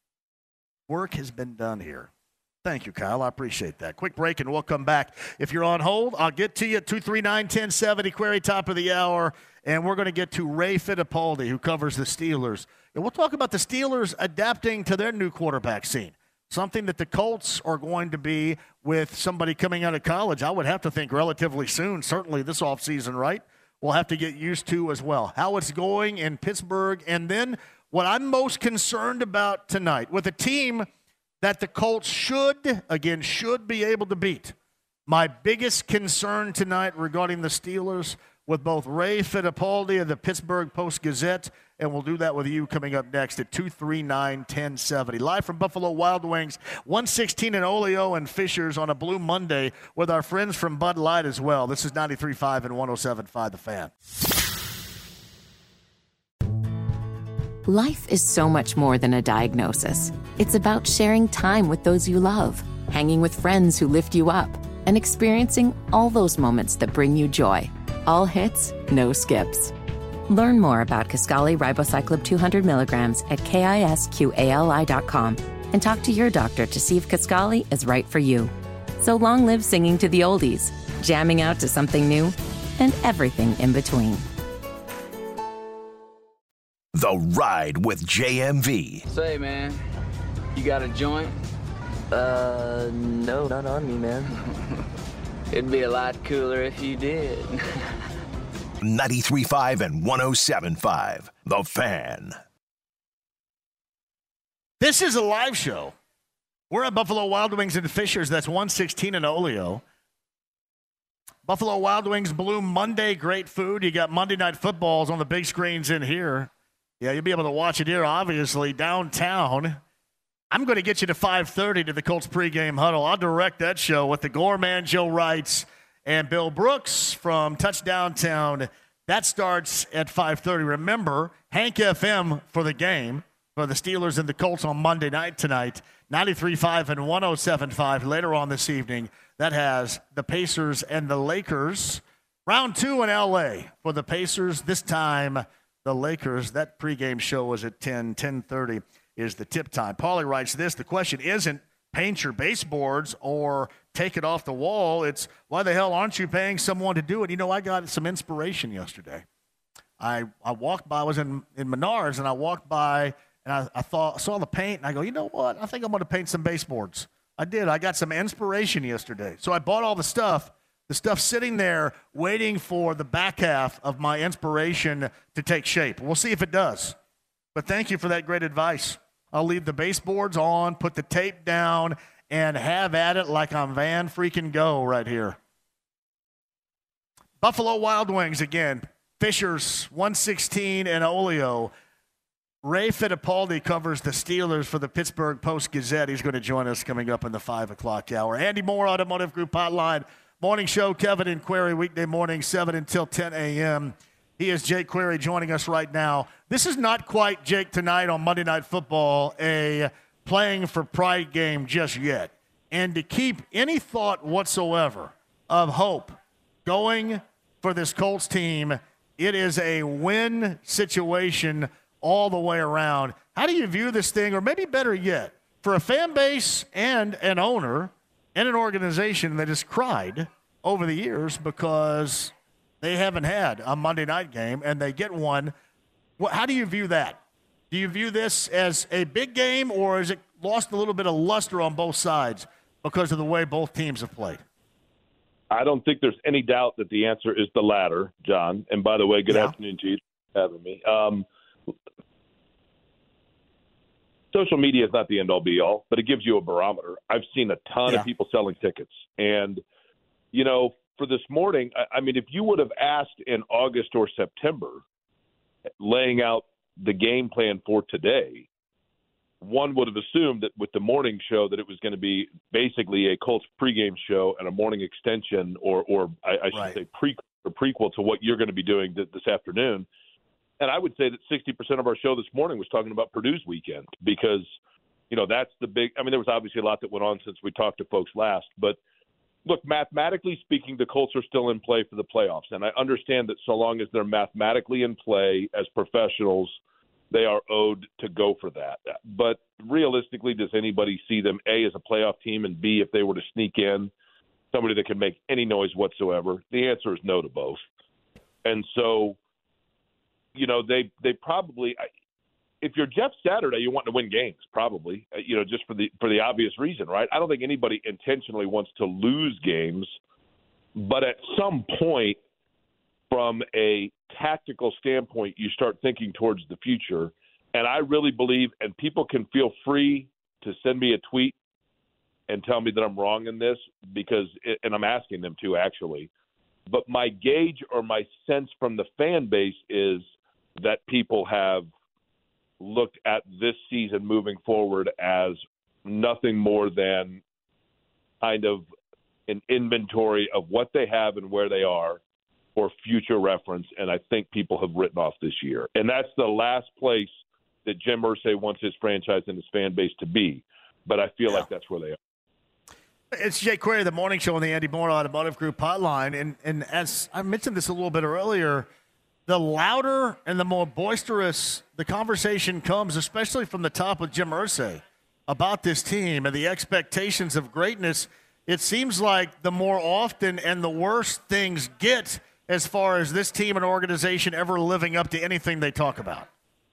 Work has been done here. Thank you, Kyle. I appreciate that. Quick break, and we'll come back. If you're on hold, I'll get to you at 239-1070, query top of the hour, and we're going to get to Ray Fittipaldi, who covers the Steelers. And we'll talk about the Steelers adapting to their new quarterback scene. Something that the Colts are going to be with somebody coming out of college, I would have to think relatively soon, certainly this offseason, right? We'll have to get used to as well. How it's going in Pittsburgh, and then what I'm most concerned about tonight with a team that the Colts should be able to beat. My biggest concern tonight regarding the Steelers with both Ray Fittipaldi of the Pittsburgh Post-Gazette, and we'll do that with you coming up next at 239-1070. Live from Buffalo Wild Wings, 116 in Oleo and Fishers on a Blue Monday with our friends from Bud Light as well. This is 93.5 and 107.5 The Fan. Life is so much more than a diagnosis. It's about sharing time with those you love, hanging with friends who lift you up, and experiencing all those moments that bring you joy. All hits, no skips. Learn more about Kisqali Ribociclib 200 milligrams at KISQALI.com and talk to your doctor to see if Kisqali is right for you. So long live singing to the oldies, jamming out to something new, and everything in between. The Ride with JMV. Say, man, you got a joint? No, not on me, man. It'd be a lot cooler if you did. 93.5 and 107.5 The Fan. This is a live show. We're at Buffalo Wild Wings and Fishers. That's 116 in Oleo. Buffalo Wild Wings Blue Monday, great food. You got Monday Night Footballs on the big screens in here. Yeah, you'll be able to watch it here, obviously, downtown. I'm going to get you to 5:30 to the Colts pregame huddle. I'll direct that show with the Gorman, Joe Wrights, and Bill Brooks from Touchdown Town. That starts at 5:30. Remember, Hank FM for the game for the Steelers and the Colts on Monday night tonight. 93.5 and 107.5 later on this evening. That has the Pacers and the Lakers. Round 2 in L.A. for the Pacers. This time, the Lakers. That pregame show was at 10:30 is the tip time. Paulie writes this: the question isn't paint your baseboards or take it off the wall. It's why the hell aren't you paying someone to do it? You know, I got some inspiration yesterday. I walked by, I was in Menards, and I walked by and I saw the paint, and I go, you know what? I think I'm going to paint some baseboards. I did. I got some inspiration yesterday. So I bought all the stuff sitting there waiting for the back half of my inspiration to take shape. We'll see if it does. But thank you for that great advice. I'll leave the baseboards on, put the tape down, and have at it like I'm Van freaking Go right here. Buffalo Wild Wings again. Fishers, 116 and Oleo. Ray Fittipaldi covers the Steelers for the Pittsburgh Post-Gazette. He's going to join us coming up in the 5 o'clock hour. Andy Moore, Automotive Group Hotline. Morning show, Kevin and Query, weekday morning, 7 until 10 a.m. He is Jake Query joining us right now. This is not quite Jake tonight on Monday Night Football, a playing for pride game just yet. And to keep any thought whatsoever of hope going for this Colts team, it is a win situation all the way around. How do you view this thing, or maybe better yet, for a fan base and an owner and an organization that has cried over the years because they haven't had a Monday night game and they get one? How do you view that? Do you view this as a big game, or has it lost a little bit of luster on both sides because of the way both teams have played? I don't think there's any doubt that the answer is the latter, John. And by the way, good afternoon to you for having me. Social media is not the end-all, be-all, but it gives you a barometer. I've seen a ton of people selling tickets. And, you know, for this morning, I mean, if you would have asked in August or September, laying out the game plan for today, one would have assumed that with the morning show that it was going to be basically a Colts pregame show and a morning extension, or I should say prequel to what you're going to be doing this afternoon. And I would say that 60% of our show this morning was talking about Purdue's weekend because, you know, that's the big – I mean, there was obviously a lot that went on since we talked to folks last. But, look, mathematically speaking, the Colts are still in play for the playoffs. And I understand that so long as they're mathematically in play as professionals, they are owed to go for that. But realistically, does anybody see them, A, as a playoff team, and B, if they were to sneak in, somebody that can make any noise whatsoever? The answer is no to both. And so – you know, they probably, if you're Jeff Saturday, you want to win games, probably, you know, just for the obvious reason, right? I don't think anybody intentionally wants to lose games, but at some point, from a tactical standpoint, you start thinking towards the future. And I really believe, and people can feel free to send me a tweet and tell me that I'm wrong in this, and I'm asking them to actually, but my gauge or my sense from the fan base is that people have looked at this season moving forward as nothing more than kind of an inventory of what they have and where they are for future reference, and I think people have written off this year. And that's the last place that Jim Irsay wants his franchise and his fan base to be, but I feel like that's where they are. It's Jay Query, the morning show on the Andy Moore Automotive Group hotline. And as I mentioned this a little bit earlier, the louder and the more boisterous the conversation comes, especially from the top of Jim Irsay, about this team and the expectations of greatness, it seems like the more often and the worse things get as far as this team and organization ever living up to anything they talk about.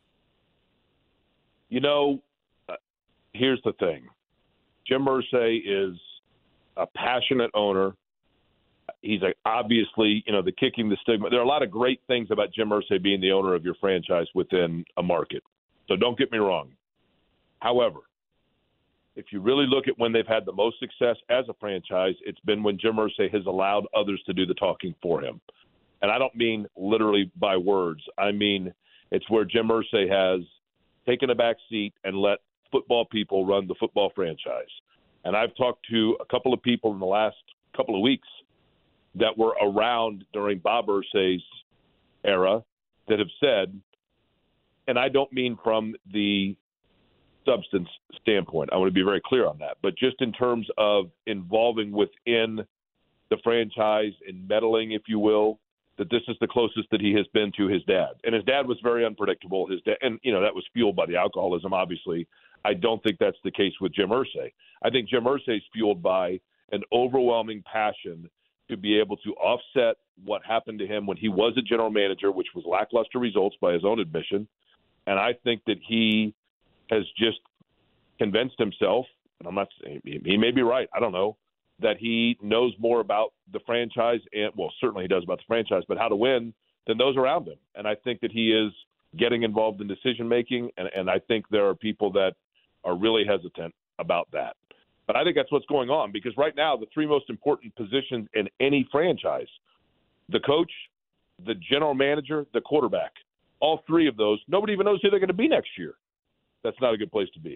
You know, here's the thing. Jim Irsay is a passionate owner. He's obviously, the kicking the stigma. There are a lot of great things about Jim Irsay being the owner of your franchise within a market. So don't get me wrong. However, if you really look at when they've had the most success as a franchise, it's been when Jim Irsay has allowed others to do the talking for him. And I don't mean literally by words. I mean it's where Jim Irsay has taken a back seat and let football people run the football franchise. And I've talked to a couple of people in the last couple of weeks that were around during Bob Irsay's era that have said, and I don't mean from the substance standpoint, I want to be very clear on that, but just in terms of involving within the franchise and meddling, if you will, that this is the closest that he has been to his dad. And his dad was very unpredictable. His dad, and that was fueled by the alcoholism, obviously. I don't think that's the case with Jim Irsay. I think Jim Irsay is fueled by an overwhelming passion to be able to offset what happened to him when he was a general manager, which was lackluster results by his own admission. And I think that he has just convinced himself, and I'm not saying he may be right, I don't know, that he knows more about the franchise, and well, certainly he does about the franchise, but how to win than those around him. And I think that he is getting involved in decision making, and I think there are people that are really hesitant about that. But I think that's what's going on, because right now the three most important positions in any franchise, the coach, the general manager, the quarterback, all three of those, nobody even knows who they're going to be next year. That's not a good place to be.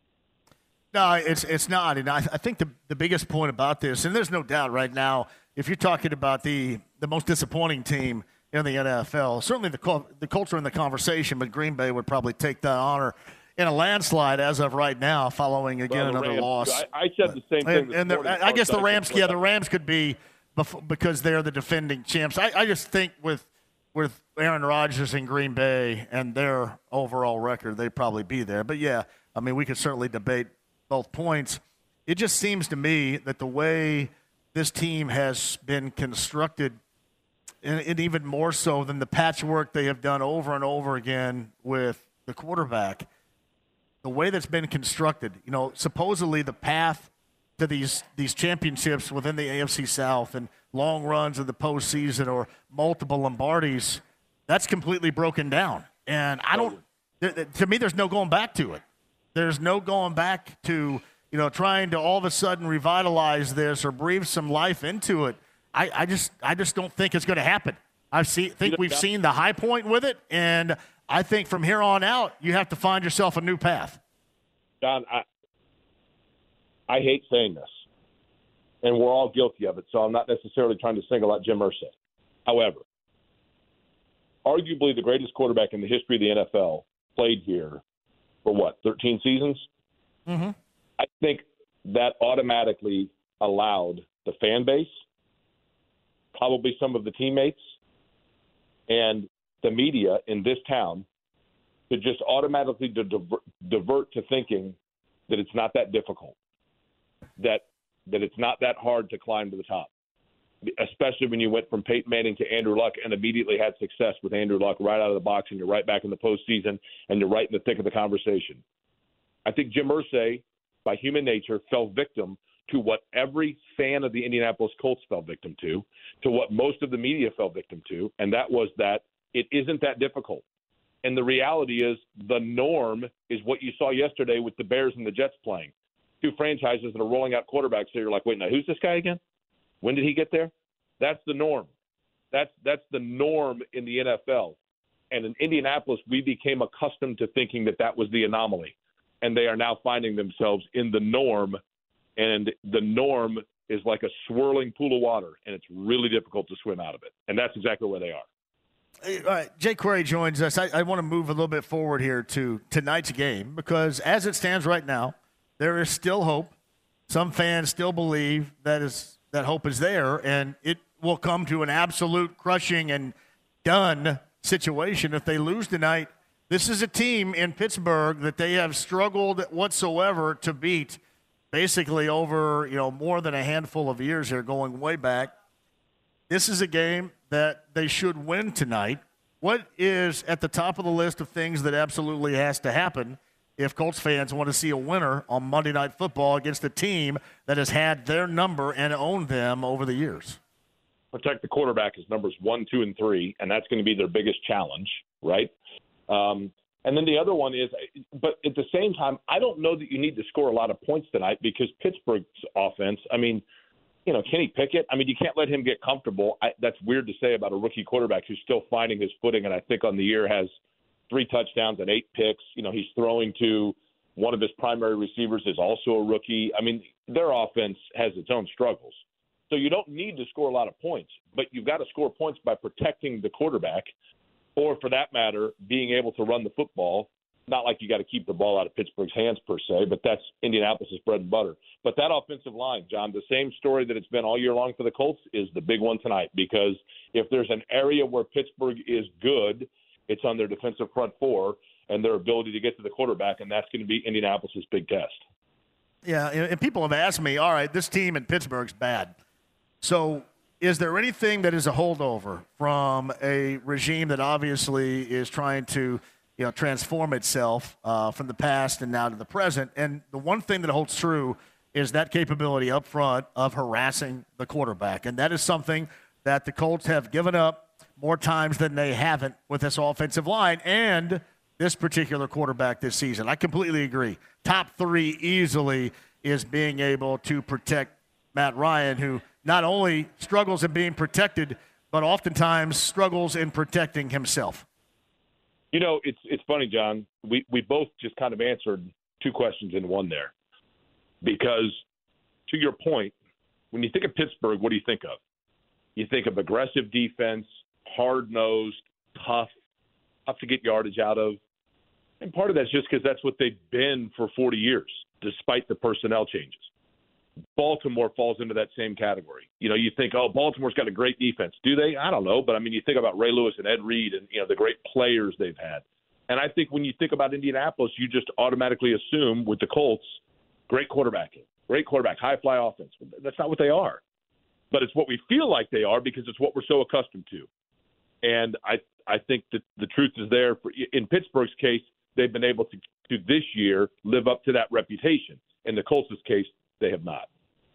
No, it's not. And I think the biggest point about this, and there's no doubt right now, if you're talking about the most disappointing team in the NFL, certainly the culture in the conversation, but Green Bay would probably take that honor in a landslide as of right now, following again another Rams, loss. I said the same thing. And I guess the Rams could be because they're the defending champs. I just think with Aaron Rodgers in Green Bay and their overall record, they'd probably be there. But yeah, I mean, we could certainly debate both points. It just seems to me that the way this team has been constructed, and even more so than the patchwork they have done over and over again with the quarterback, the way that's been constructed, supposedly the path to these championships within the AFC South and long runs in the postseason or multiple Lombardis, that's completely broken down. And to me, there's no going back to it. There's no going back to, trying to all of a sudden revitalize this or breathe some life into it. I just don't think it's going to happen. Think we've seen the high point with it, and I think from here on out, you have to find yourself a new path. John, I hate saying this, and we're all guilty of it, so I'm not necessarily trying to single out Jim Irsay. However, arguably the greatest quarterback in the history of the NFL played here for 13 seasons? Mm-hmm. I think that automatically allowed the fan base, probably some of the teammates, and the media in this town to just automatically divert to thinking that it's not that difficult, that it's not that hard to climb to the top, especially when you went from Peyton Manning to Andrew Luck and immediately had success with Andrew Luck right out of the box, and you're right back in the postseason, and you're right in the thick of the conversation. I think Jim Irsay, by human nature, fell victim to what every fan of the Indianapolis Colts fell victim to what most of the media fell victim to, and that was that it isn't that difficult. And the reality is the norm is what you saw yesterday with the Bears and the Jets playing. two franchises that are rolling out quarterbacks. So you're like, wait, now who's this guy again? When did he get there? That's the norm. That's the norm in the NFL. And in Indianapolis, we became accustomed to thinking that was the anomaly. And they are now finding themselves in the norm. And the norm is like a swirling pool of water, and it's really difficult to swim out of it. And that's exactly where they are. All right, Jay Query joins us. I want to move a little bit forward here to tonight's game because as it stands right now, there is still hope. Some fans still believe that hope is there, and it will come to an absolute crushing and done situation if they lose tonight. This is a team in Pittsburgh that they have struggled whatsoever to beat basically over, more than a handful of years here, going way back. This is a game that they should win tonight. What is at the top of the list of things that absolutely has to happen if Colts fans want to see a winner on Monday Night Football against a team that has had their number and owned them over the years? Protect the quarterback is numbers 1, 2, and 3, and that's going to be their biggest challenge, right? And then the other one is, but at the same time, I don't know that you need to score a lot of points tonight because Pittsburgh's offense, Kenny Pickett, you can't let him get comfortable. That's weird to say about a rookie quarterback who's still finding his footing, and I think on the year has 3 touchdowns and 8 picks. He's throwing to one of his primary receivers is also a rookie. Their offense has its own struggles. So you don't need to score a lot of points, but you've got to score points by protecting the quarterback or, for that matter, being able to run the football. Not like you got to keep the ball out of Pittsburgh's hands per se, but that's Indianapolis' bread and butter. But that offensive line, John, the same story that it's been all year long for the Colts is the big one tonight, because if there's an area where Pittsburgh is good, it's on their defensive front four and their ability to get to the quarterback, and that's going to be Indianapolis' big test. Yeah, and people have asked me, all right, this team in Pittsburgh's bad. So is there anything that is a holdover from a regime that obviously is trying to transform itself from the past and now to the present? And the one thing that holds true is that capability up front of harassing the quarterback. And that is something that the Colts have given up more times than they haven't with this offensive line and this particular quarterback this season. I completely agree. Top 3 easily is being able to protect Matt Ryan, who not only struggles in being protected, but oftentimes struggles in protecting himself. It's funny, John. We both just kind of answered 2 questions in one there. Because, to your point, when you think of Pittsburgh, what do you think of? You think of aggressive defense, hard-nosed, tough to get yardage out of. And part of that's just because that's what they've been for 40 years, despite the personnel changes. Baltimore falls into that same category. You think, Baltimore's got a great defense. Do they? I don't know. But, you think about Ray Lewis and Ed Reed and, the great players they've had. And I think when you think about Indianapolis, you just automatically assume with the Colts, great quarterbacking, high-fly offense. That's not what they are. But it's what we feel like they are because it's what we're so accustomed to. And I think that the truth is there. In Pittsburgh's case, they've been able to this year live up to that reputation. In the Colts' case, they have not.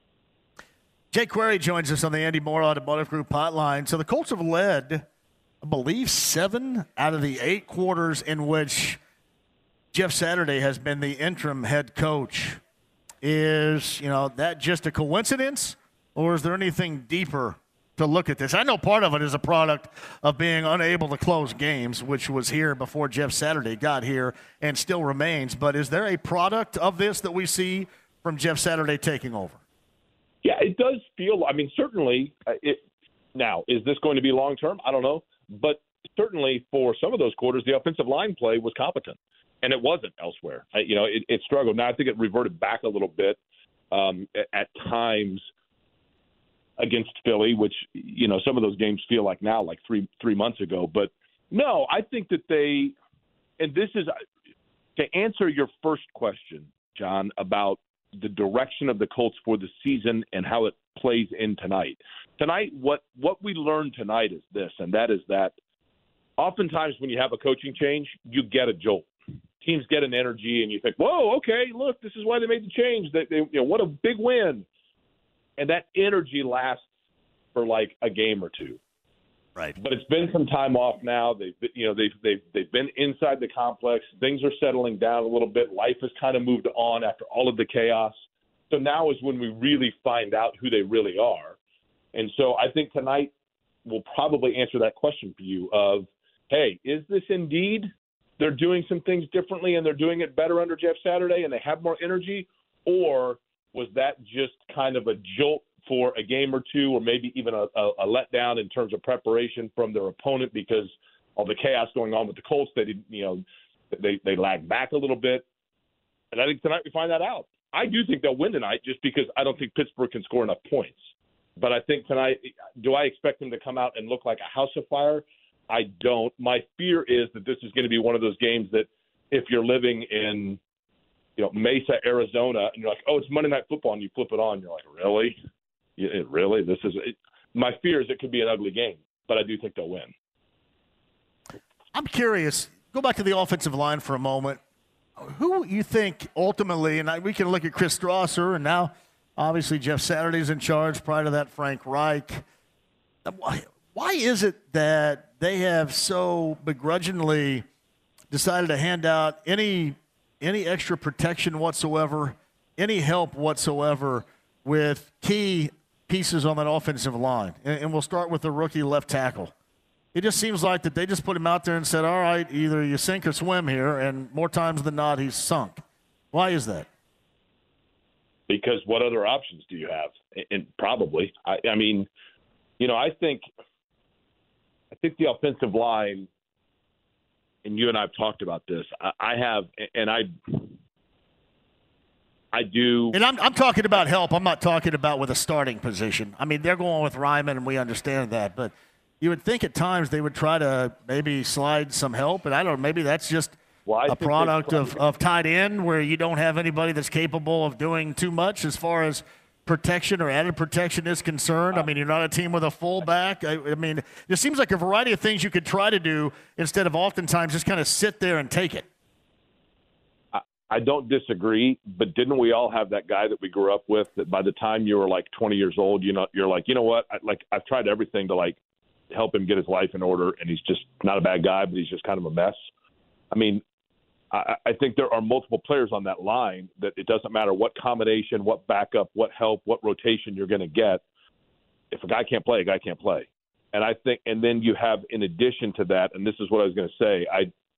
Jay Query joins us on the Andy Moore Automotive Group hotline. So the Colts have led, I believe, 7 out of the 8 quarters in which Jeff Saturday has been the interim head coach. Is, that just a coincidence, or is there anything deeper to look at this? I know part of it is a product of being unable to close games, which was here before Jeff Saturday got here and still remains. But is there a product of this that we see from Jeff Saturday taking over? Yeah, it does feel, certainly, now, is this going to be long-term? I don't know. But certainly for some of those quarters, the offensive line play was competent, and it wasn't elsewhere. It struggled. Now, I think it reverted back a little bit at times against Philly, which, some of those games feel like now, like three months ago. But, no, I think that and this is to answer your first question, John, about the direction of the Colts for the season and how it plays in tonight. Tonight, what we learned tonight is this, and that is that oftentimes when you have a coaching change, you get a jolt. Teams get an energy, and you think, whoa, okay, look, this is why they made the change. They what a big win. And that energy lasts for like a game or two. Right. But it's been some time off now. They've been inside the complex. Things are settling down a little bit. Life has kind of moved on after all of the chaos. So now is when we really find out who they really are. And so I think tonight will probably answer that question for you of, hey, is this indeed they're doing some things differently and they're doing it better under Jeff Saturday and they have more energy? Or was that just kind of a jolt for a game or two, or maybe even a letdown in terms of preparation from their opponent because all the chaos going on with the Colts? They didn't, they lagged back a little bit. And I think tonight we find that out. I do think they'll win tonight just because I don't think Pittsburgh can score enough points. But I think tonight, do I expect them to come out and look like a house of fire? I don't. My fear is that this is going to be one of those games that if you're living in, Mesa, Arizona, and you're like, oh, it's Monday Night Football, and you flip it on, you're like, really? Really? My fear is it could be an ugly game, but I do think they'll win. I'm curious. Go back to the offensive line for a moment. Who you think ultimately, and we can look at Chris Strasser, and now obviously Jeff Saturday's in charge, prior to that Frank Reich. Why is it that they have so begrudgingly decided to hand out any extra protection whatsoever, any help whatsoever with key pieces on that offensive line? And we'll start with the rookie left tackle. It just seems like that they just put him out there and said, all right, either you sink or swim here, and more times than not, he's sunk. Why is that? Because what other options do you have? And probably. I think the offensive line, and you and I have talked about this, I do. And I'm talking about help. I'm not talking about with a starting position. I mean, they're going with Ryman, and we understand that. But you would think at times they would try to maybe slide some help. And I don't know, maybe that's just a product of tight end where you don't have anybody that's capable of doing too much as far as protection or added protection is concerned. I mean, you're not a team with a fullback. I mean, it seems like a variety of things you could try to do instead of oftentimes just kind of sit there and take it. I don't disagree, but didn't we all have that guy that we grew up with that by the time you were like 20 years old, you're like, you know what? I've tried everything to help him get his life in order, and he's just not a bad guy, but he's just kind of a mess. I mean, I think there are multiple players on that line that it doesn't matter what combination, what backup, what help, what rotation you're going to get. If a guy can't play, a guy can't play. And I think, and then you have, in addition to that, and this is what I was going to say,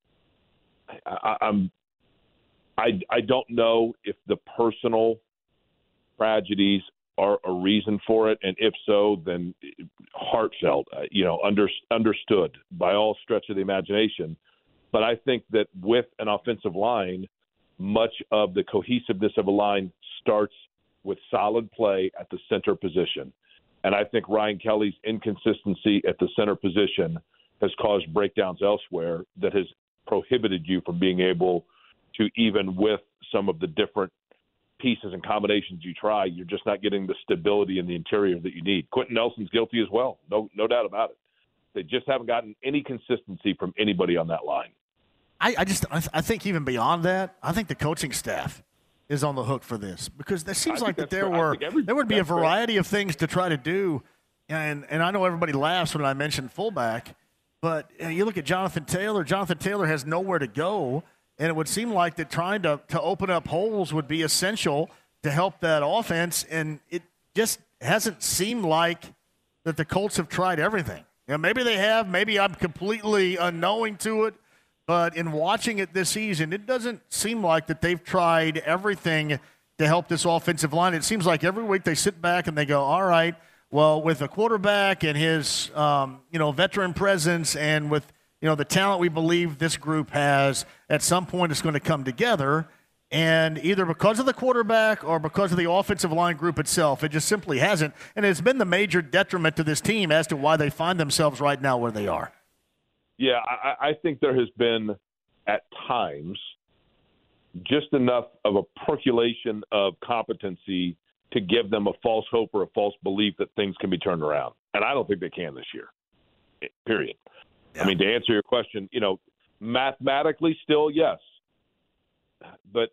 I don't know if the personal tragedies are a reason for it, and if so, then heartfelt, understood by all stretch of the imagination. But I think that with an offensive line, much of the cohesiveness of a line starts with solid play at the center position. And I think Ryan Kelly's inconsistency at the center position has caused breakdowns elsewhere that has prohibited you from being able to, even with some of the different pieces and combinations you try, you're just not getting the stability in the interior that you need. Quentin Nelson's guilty as well. No doubt about it. They just haven't gotten any consistency from anybody on that line. I think even beyond that, I think the coaching staff is on the hook for this, because it seems like that there would be a variety of things to try to do. And I know everybody laughs when I mention fullback, but you look at Jonathan Taylor. Jonathan Taylor has nowhere to go. And it would seem like that trying to open up holes would be essential to help that offense. And it just hasn't seemed like that the Colts have tried everything. Maybe they have. Maybe I'm completely unknowing to it. But in watching it this season, it doesn't seem like that they've tried everything to help this offensive line. It seems like every week they sit back and they go, all right, well, with a quarterback and his veteran presence and with the talent we believe this group has, at some point it's going to come together. And either because of the quarterback or because of the offensive line group itself, it just simply hasn't. And it's been the major detriment to this team as to why they find themselves right now where they are. Yeah, I think there has been, at times, just enough of a percolation of competency to give them a false hope or a false belief that things can be turned around. And I don't think they can this year, period. Yeah. I mean, to answer your question, mathematically still, yes. But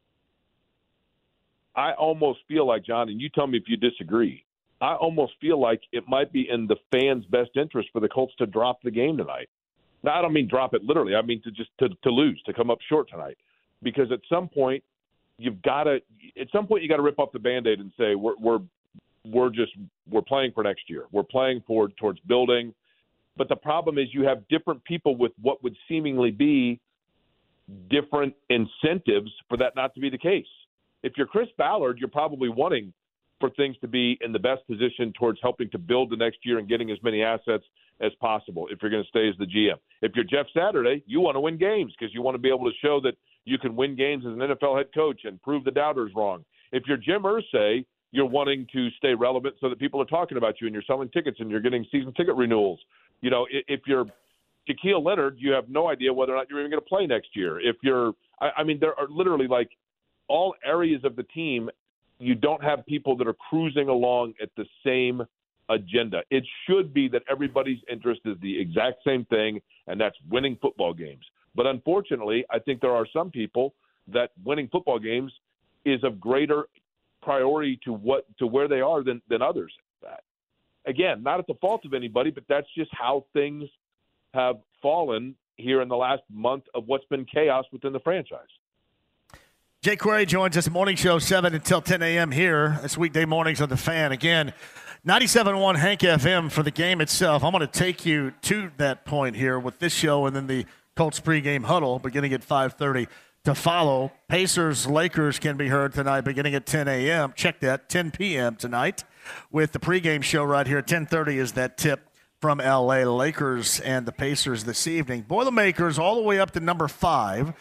I almost feel like, John, and you tell me if you disagree, I almost feel like it might be in the fans' best interest for the Colts to drop the game tonight. Now, I don't mean drop it literally. I mean to lose, to come up short tonight. Because at some point, you've got to – at some point you got to rip off the Band-Aid and say we're playing for next year. We're playing towards building. But the problem is you have different people with what would seemingly be different incentives for that not to be the case. If you're Chris Ballard, you're probably wanting for things to be in the best position towards helping to build the next year and getting as many assets as possible if you're going to stay as the GM. If you're Jeff Saturday, you want to win games because you want to be able to show that you can win games as an NFL head coach and prove the doubters wrong. If you're Jim Irsay, you're wanting to stay relevant so that people are talking about you and you're selling tickets and you're getting season ticket renewals. You know, if you're Shaquille Leonard, you have no idea whether or not you're even going to play next year. If you're – I mean, there are literally like all areas of the team, you don't have people that are cruising along at the same agenda. It should be that everybody's interest is the exact same thing, and that's winning football games. But unfortunately, I think there are some people that winning football games is of greater priority to where they are than others. Again, not at the fault of anybody, but that's just how things have fallen here in the last month of what's been chaos within the franchise. Jay Query joins us morning show 7 until 10 a.m. here. It's weekday mornings on The Fan. Again, 97.1 Hank FM for the game itself. I'm going to take you to that point here with this show and then the Colts pregame huddle beginning at 5:30 to follow. Pacers-Lakers can be heard tonight beginning at 10 a.m. Check that, 10 p.m. tonight with the pregame show right here. 10:30 is that tip from L.A. Lakers and the Pacers this evening. Boilermakers all the way up to number 5,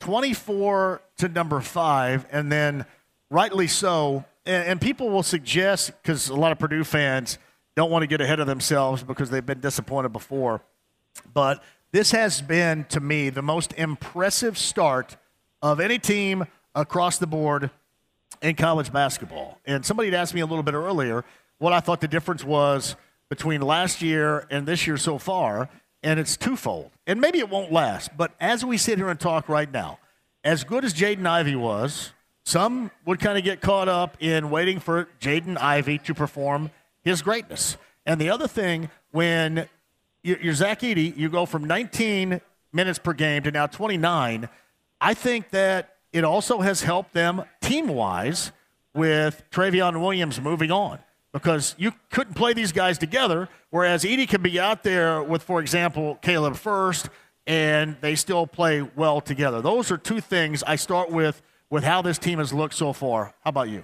24 to number 5, and then rightly so. And people will suggest, because a lot of Purdue fans don't want to get ahead of themselves because they've been disappointed before, but this has been, to me, the most impressive start of any team across the board in college basketball. And somebody had asked me a little bit earlier what I thought the difference was between last year and this year so far, and it's twofold. And maybe it won't last, but as we sit here and talk right now, as good as Jaden Ivey was, some would kind of get caught up in waiting for Jaden Ivey to perform his greatness. And the other thing, when you're Zach Edey, you go from 19 minutes per game to now 29, I think that it also has helped them team-wise with Travion Williams moving on, because you couldn't play these guys together, whereas Edey can be out there with, for example, Caleb Furst, and they still play well together. Those are two things I start with how this team has looked so far. How about you?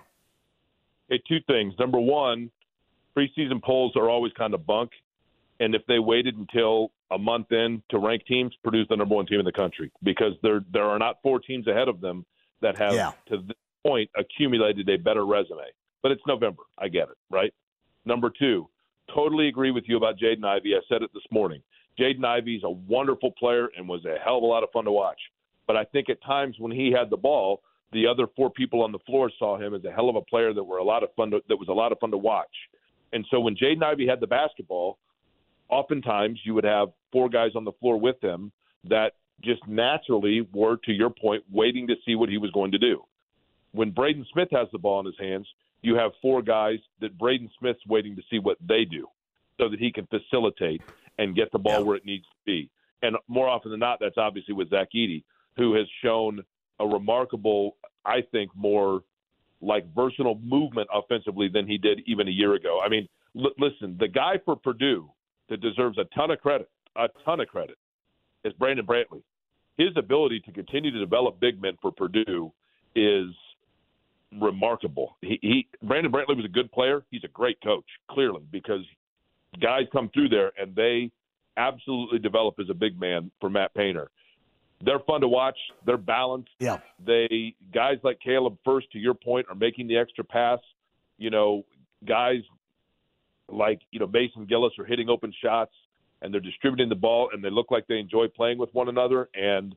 Hey, two things. Number one, preseason polls are always kind of bunk, and if they waited until a month in to rank teams, Purdue's the number one team in the country, because there are not 4 teams ahead of them that have, to this point, accumulated a better resume. But it's November. I get it, right? Number two, totally agree with you about Jaden Ivey. I said it this morning. Jaden Ivey's a wonderful player and was a hell of a lot of fun to watch. But I think at times when he had the ball, the other 4 people on the floor saw him as a hell of a player that was a lot of fun to watch. And so when Jaden Ivey had the basketball, oftentimes you would have 4 guys on the floor with him that just naturally were, to your point, waiting to see what he was going to do. When Braden Smith has the ball in his hands, you have 4 guys that Braden Smith's waiting to see what they do so that he can facilitate and get the ball where it needs to be. And more often than not, that's obviously with Zach Edey, who has shown a remarkable, I think, more like versatile movement offensively than he did even a year ago. I mean, listen, the guy for Purdue that deserves a ton of credit, is Brandon Brantley. His ability to continue to develop big men for Purdue is remarkable. Brandon Brantley was a good player. He's a great coach, clearly, because guys come through there and they absolutely develop as a big man for Matt Painter. They're fun to watch. They're balanced. Yeah. Guys like Caleb Furst, to your point, are making the extra pass. You know, guys like, Mason Gillis are hitting open shots, and they're distributing the ball, and they look like they enjoy playing with one another. And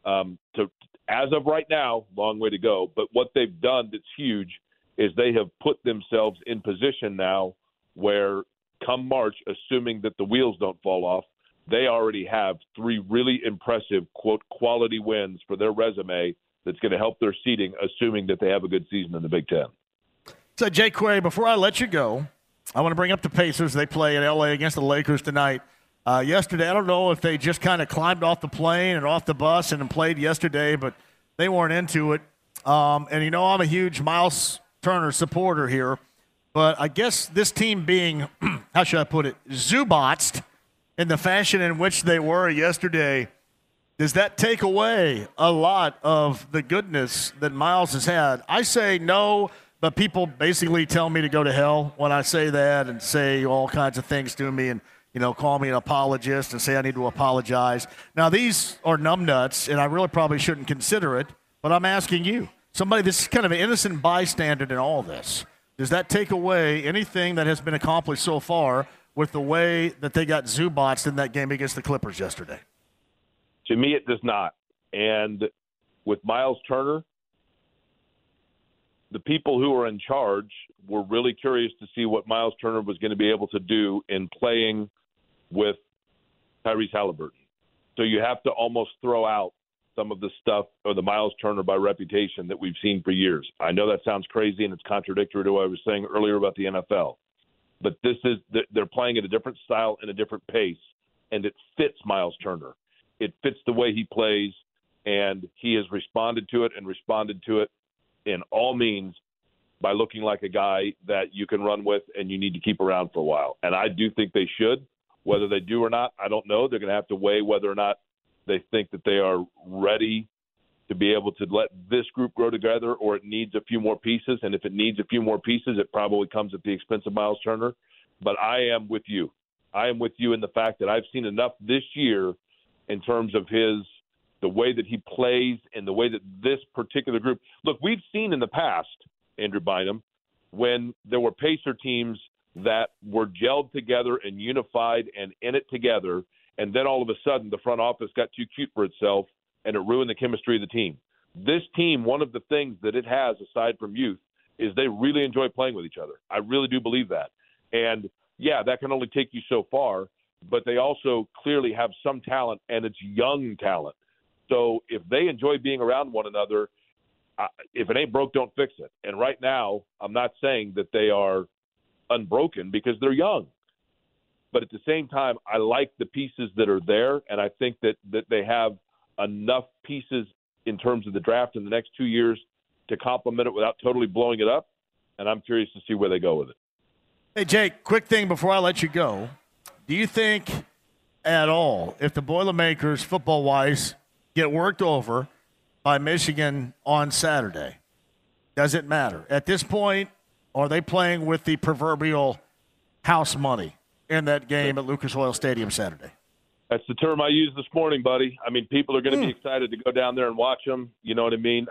as of right now, long way to go, but what they've done that's huge is they have put themselves in position now where come March, assuming that the wheels don't fall off, they already have 3 really impressive, quote, quality wins for their resume that's going to help their seeding, assuming that they have a good season in the Big Ten. So, Jay Query, before I let you go, I want to bring up the Pacers. They play in L.A. against the Lakers tonight. Yesterday, I don't know if they just kind of climbed off the plane and off the bus and played yesterday, but they weren't into it. And, I'm a huge Miles Turner supporter here. But I guess this team being, how should I put it, Zubotzed in the fashion in which they were yesterday, does that take away a lot of the goodness that Miles has had? I say no, but people basically tell me to go to hell when I say that and say all kinds of things to me and, call me an apologist and say I need to apologize. Now, these are numbnuts, and I really probably shouldn't consider it, but I'm asking you, somebody that's kind of an innocent bystander in all this, does that take away anything that has been accomplished so far with the way that they got Zubotzed in that game against the Clippers yesterday? To me, it does not. And with Miles Turner, the people who are in charge were really curious to see what Miles Turner was going to be able to do in playing with Tyrese Halliburton. So you have to almost throw out some of the stuff or the Miles Turner by reputation that we've seen for years. I know that sounds crazy and it's contradictory to what I was saying earlier about the NFL, but they're playing at a different style and a different pace, and it fits Miles Turner. It fits the way he plays, and he has responded to it in all means by looking like a guy that you can run with and you need to keep around for a while. And I do think they should. Whether they do or not, I don't know. They're going to have to weigh whether or not they think that they are ready to be able to let this group grow together, or it needs a few more pieces. And if it needs a few more pieces, it probably comes at the expense of Miles Turner. But I am with you. I am with you in the fact that I've seen enough this year in terms of the way that he plays and the way that this particular group – look, we've seen in the past, Andrew Bynum, when there were Pacer teams that were gelled together and unified and in it together, and then all of a sudden the front office got too cute for itself and it ruined the chemistry of the team. This team, one of the things that it has aside from youth is they really enjoy playing with each other. I really do believe that. And, yeah, that can only take you so far, but they also clearly have some talent, and it's young talent. So if they enjoy being around one another, if it ain't broke, don't fix it. And right now, I'm not saying that they are unbroken because they're young. But at the same time, I like the pieces that are there, and I think that they have enough pieces in terms of the draft in the next 2 years to complement it without totally blowing it up. And I'm curious to see where they go with it. Hey, Jake, quick thing before I let you go. Do you think at all, if the Boilermakers, football-wise, get worked over by Michigan on Saturday, does it matter? At this point, are they playing with the proverbial house money in that game at Lucas Oil Stadium Saturday? That's the term I used this morning, buddy. I mean, people are going to be excited to go down there and watch them. You know what I mean?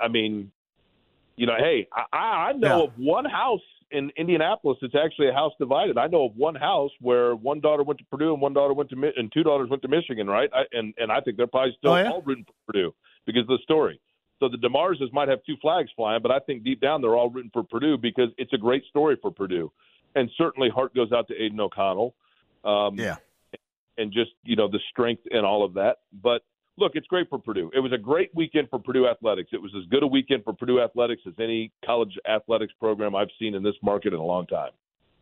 Hey, I know of one house in Indianapolis. It's actually a house divided. I know of one house where one daughter went to Purdue and one daughter went to and two daughters went to Michigan, right? And I think they're probably still all rooting for Purdue because of the story. So the DeMarses might have two flags flying, but I think deep down they're all rooting for Purdue because it's a great story for Purdue. And certainly heart goes out to Aiden O'Connell. And just, the strength and all of that. But look, it's great for Purdue. It was a great weekend for Purdue athletics. It was as good a weekend for Purdue athletics as any college athletics program I've seen in this market in a long time.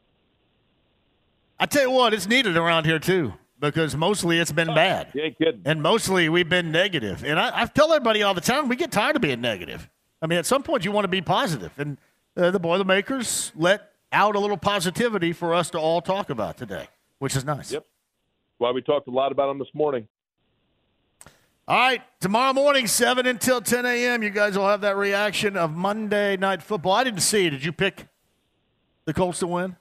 I tell you what, it's needed around here too, because mostly it's been bad. You ain't kidding. And mostly we've been negative. And I tell everybody all the time, we get tired of being negative. I mean, at some point you want to be positive. And the Boilermakers let out a little positivity for us to all talk about today, which is nice. Yep. Well, we talked a lot about them this morning. All right, tomorrow morning, 7 until 10 a.m., you guys will have that reaction of Monday Night Football. I didn't see it. Did you pick the Colts to win?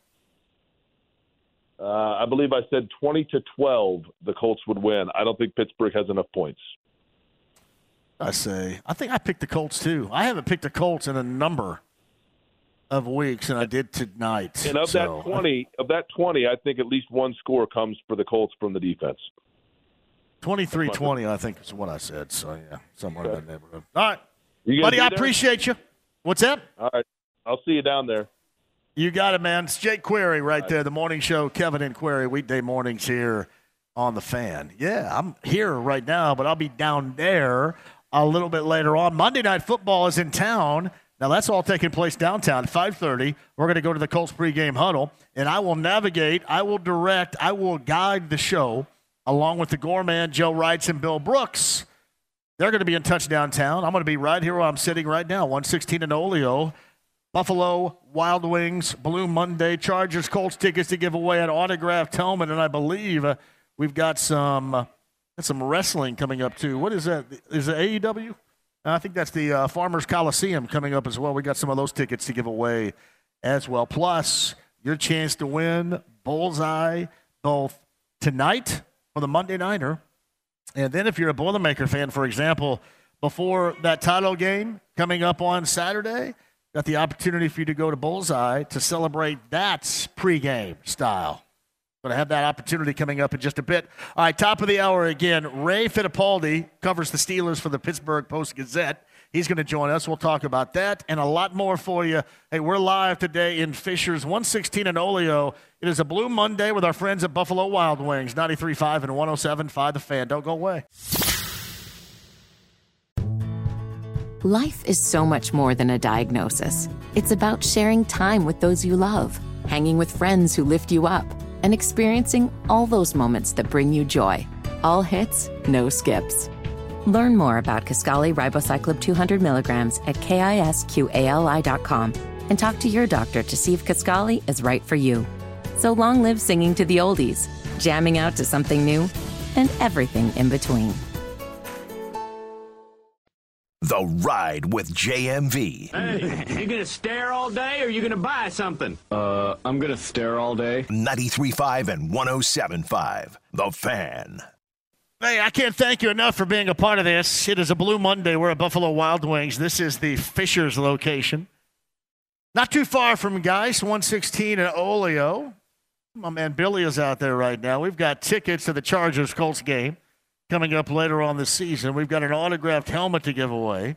I believe I said 20-12 the Colts would win. I don't think Pittsburgh has enough points. I think I picked the Colts, too. I haven't picked the Colts in a number of weeks, and I did tonight. And of that 20, I think at least one score comes for the Colts from the defense. 23-20, I think is what I said. So, yeah, somewhere in that neighborhood. All right. Buddy, I appreciate you. What's that? All right. I'll see you down there. You got it, man. It's Jake Query right there, the morning show, Kevin and Query, weekday mornings here on The Fan. Yeah, I'm here right now, but I'll be down there a little bit later on. Monday Night Football is in town. Now, that's all taking place downtown at 5:30. We're going to go to the Colts pregame huddle, and I will navigate, I will direct, I will guide the show along with the Gorman, Joe Wrights, and Bill Brooks They're going to be in Touchdown Town. I'm going to be right here where I'm sitting right now, 116 in Olio. Buffalo Wild Wings, Blue Monday, Chargers, Colts tickets to give away, an autographed helmet, and I believe we've got some wrestling coming up too. What is that? Is it AEW? I think that's the Farmers Coliseum coming up as well. We got some of those tickets to give away as well. Plus, your chance to win Bullseye both tonight for the Monday Nighter, and then if you're a Boilermaker fan, for example, before that title game coming up on Saturday, got the opportunity for you to go to Bullseye to celebrate that pregame style. Going to have that opportunity coming up in just a bit. All right, top of the hour again. Ray Fittipaldi covers the Steelers for the Pittsburgh Post-Gazette. He's going to join us. We'll talk about that and a lot more for you. Hey, we're live today in Fishers, 116 in Olio. It is a Blue Monday with our friends at Buffalo Wild Wings, 93.5 and 107.5 The Fan. Don't go away. Life is so much more than a diagnosis. It's about sharing time with those you love, hanging with friends who lift you up, and experiencing all those moments that bring you joy. All hits, no skips. Learn more about Kisqali Ribociclib 200 milligrams at KISQALI.com and talk to your doctor to see if Kisqali is right for you. So long live singing to the oldies, jamming out to something new, and everything in between. The Ride with JMV. Hey, you gonna stare all day or you gonna buy something? I'm gonna stare all day. 93.5 and 107.5 The Fan. Hey, I can't thank you enough for being a part of this. It is a Blue Monday. We're at Buffalo Wild Wings. This is the Fishers location. Not too far from Geist, 116 in Olio. My man Billy is out there right now. We've got tickets to the Chargers-Colts game coming up later on this season. We've got an autographed helmet to give away,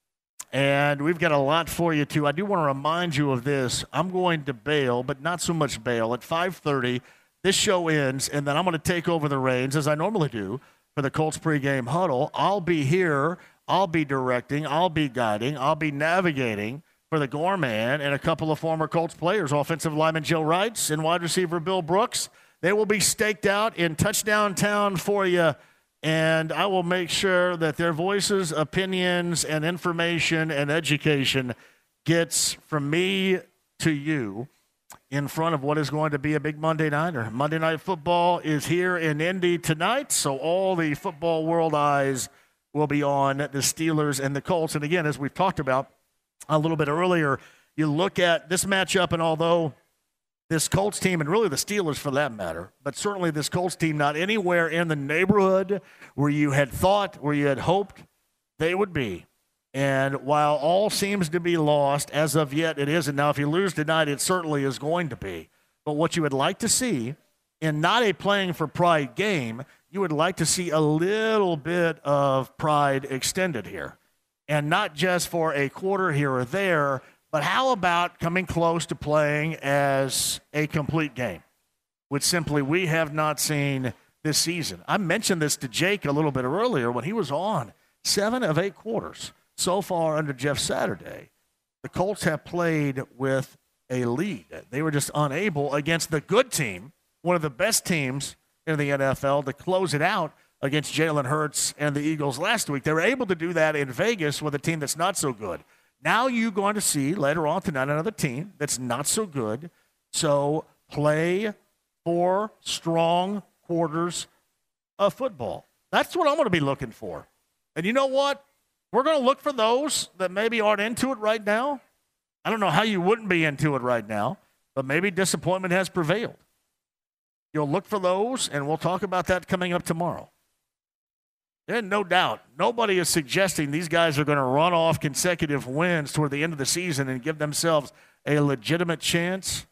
and we've got a lot for you, too. I do want to remind you of this. I'm going to bail, but not so much bail. At 5:30, this show ends, and then I'm going to take over the reins, as I normally do, for the Colts pregame huddle. I'll be here. I'll be directing. I'll be guiding. I'll be navigating for the Gorman and a couple of former Colts players, offensive lineman Joe Wrights and wide receiver Bill Brooks. They will be staked out in Touchdown Town for you, and I will make sure that their voices, opinions, and information and education gets from me to you in front of what is going to be a big Monday Nighter. Monday Night Football is here in Indy tonight, so all the football world eyes will be on the Steelers and the Colts. And again, as we've talked about a little bit earlier, you look at this matchup, and although this Colts team, and really the Steelers for that matter, but certainly this Colts team not anywhere in the neighborhood where you had thought, where you had hoped they would be. And while all seems to be lost, as of yet it isn't. Now, if you lose tonight, it certainly is going to be. But what you would like to see in not a playing for pride game, you would like to see a little bit of pride extended here. And not just for a quarter here or there, but how about coming close to playing as a complete game, which simply we have not seen this season. I mentioned this to Jake a little bit earlier when he was on. 7 of 8 quarters so far under Jeff Saturday. The Colts have played with a lead. They were just unable against the good team, one of the best teams in the NFL, to close it out against Jalen Hurts and the Eagles last week. They were able to do that in Vegas with a team that's not so good. Now you're going to see later on tonight another team that's not so good. So play 4 strong quarters of football. That's what I'm going to be looking for. And you know what? We're going to look for those that maybe aren't into it right now. I don't know how you wouldn't be into it right now, but maybe disappointment has prevailed. You'll look for those, and we'll talk about that coming up tomorrow. There's no doubt. Nobody is suggesting these guys are going to run off consecutive wins toward the end of the season and give themselves a legitimate chance.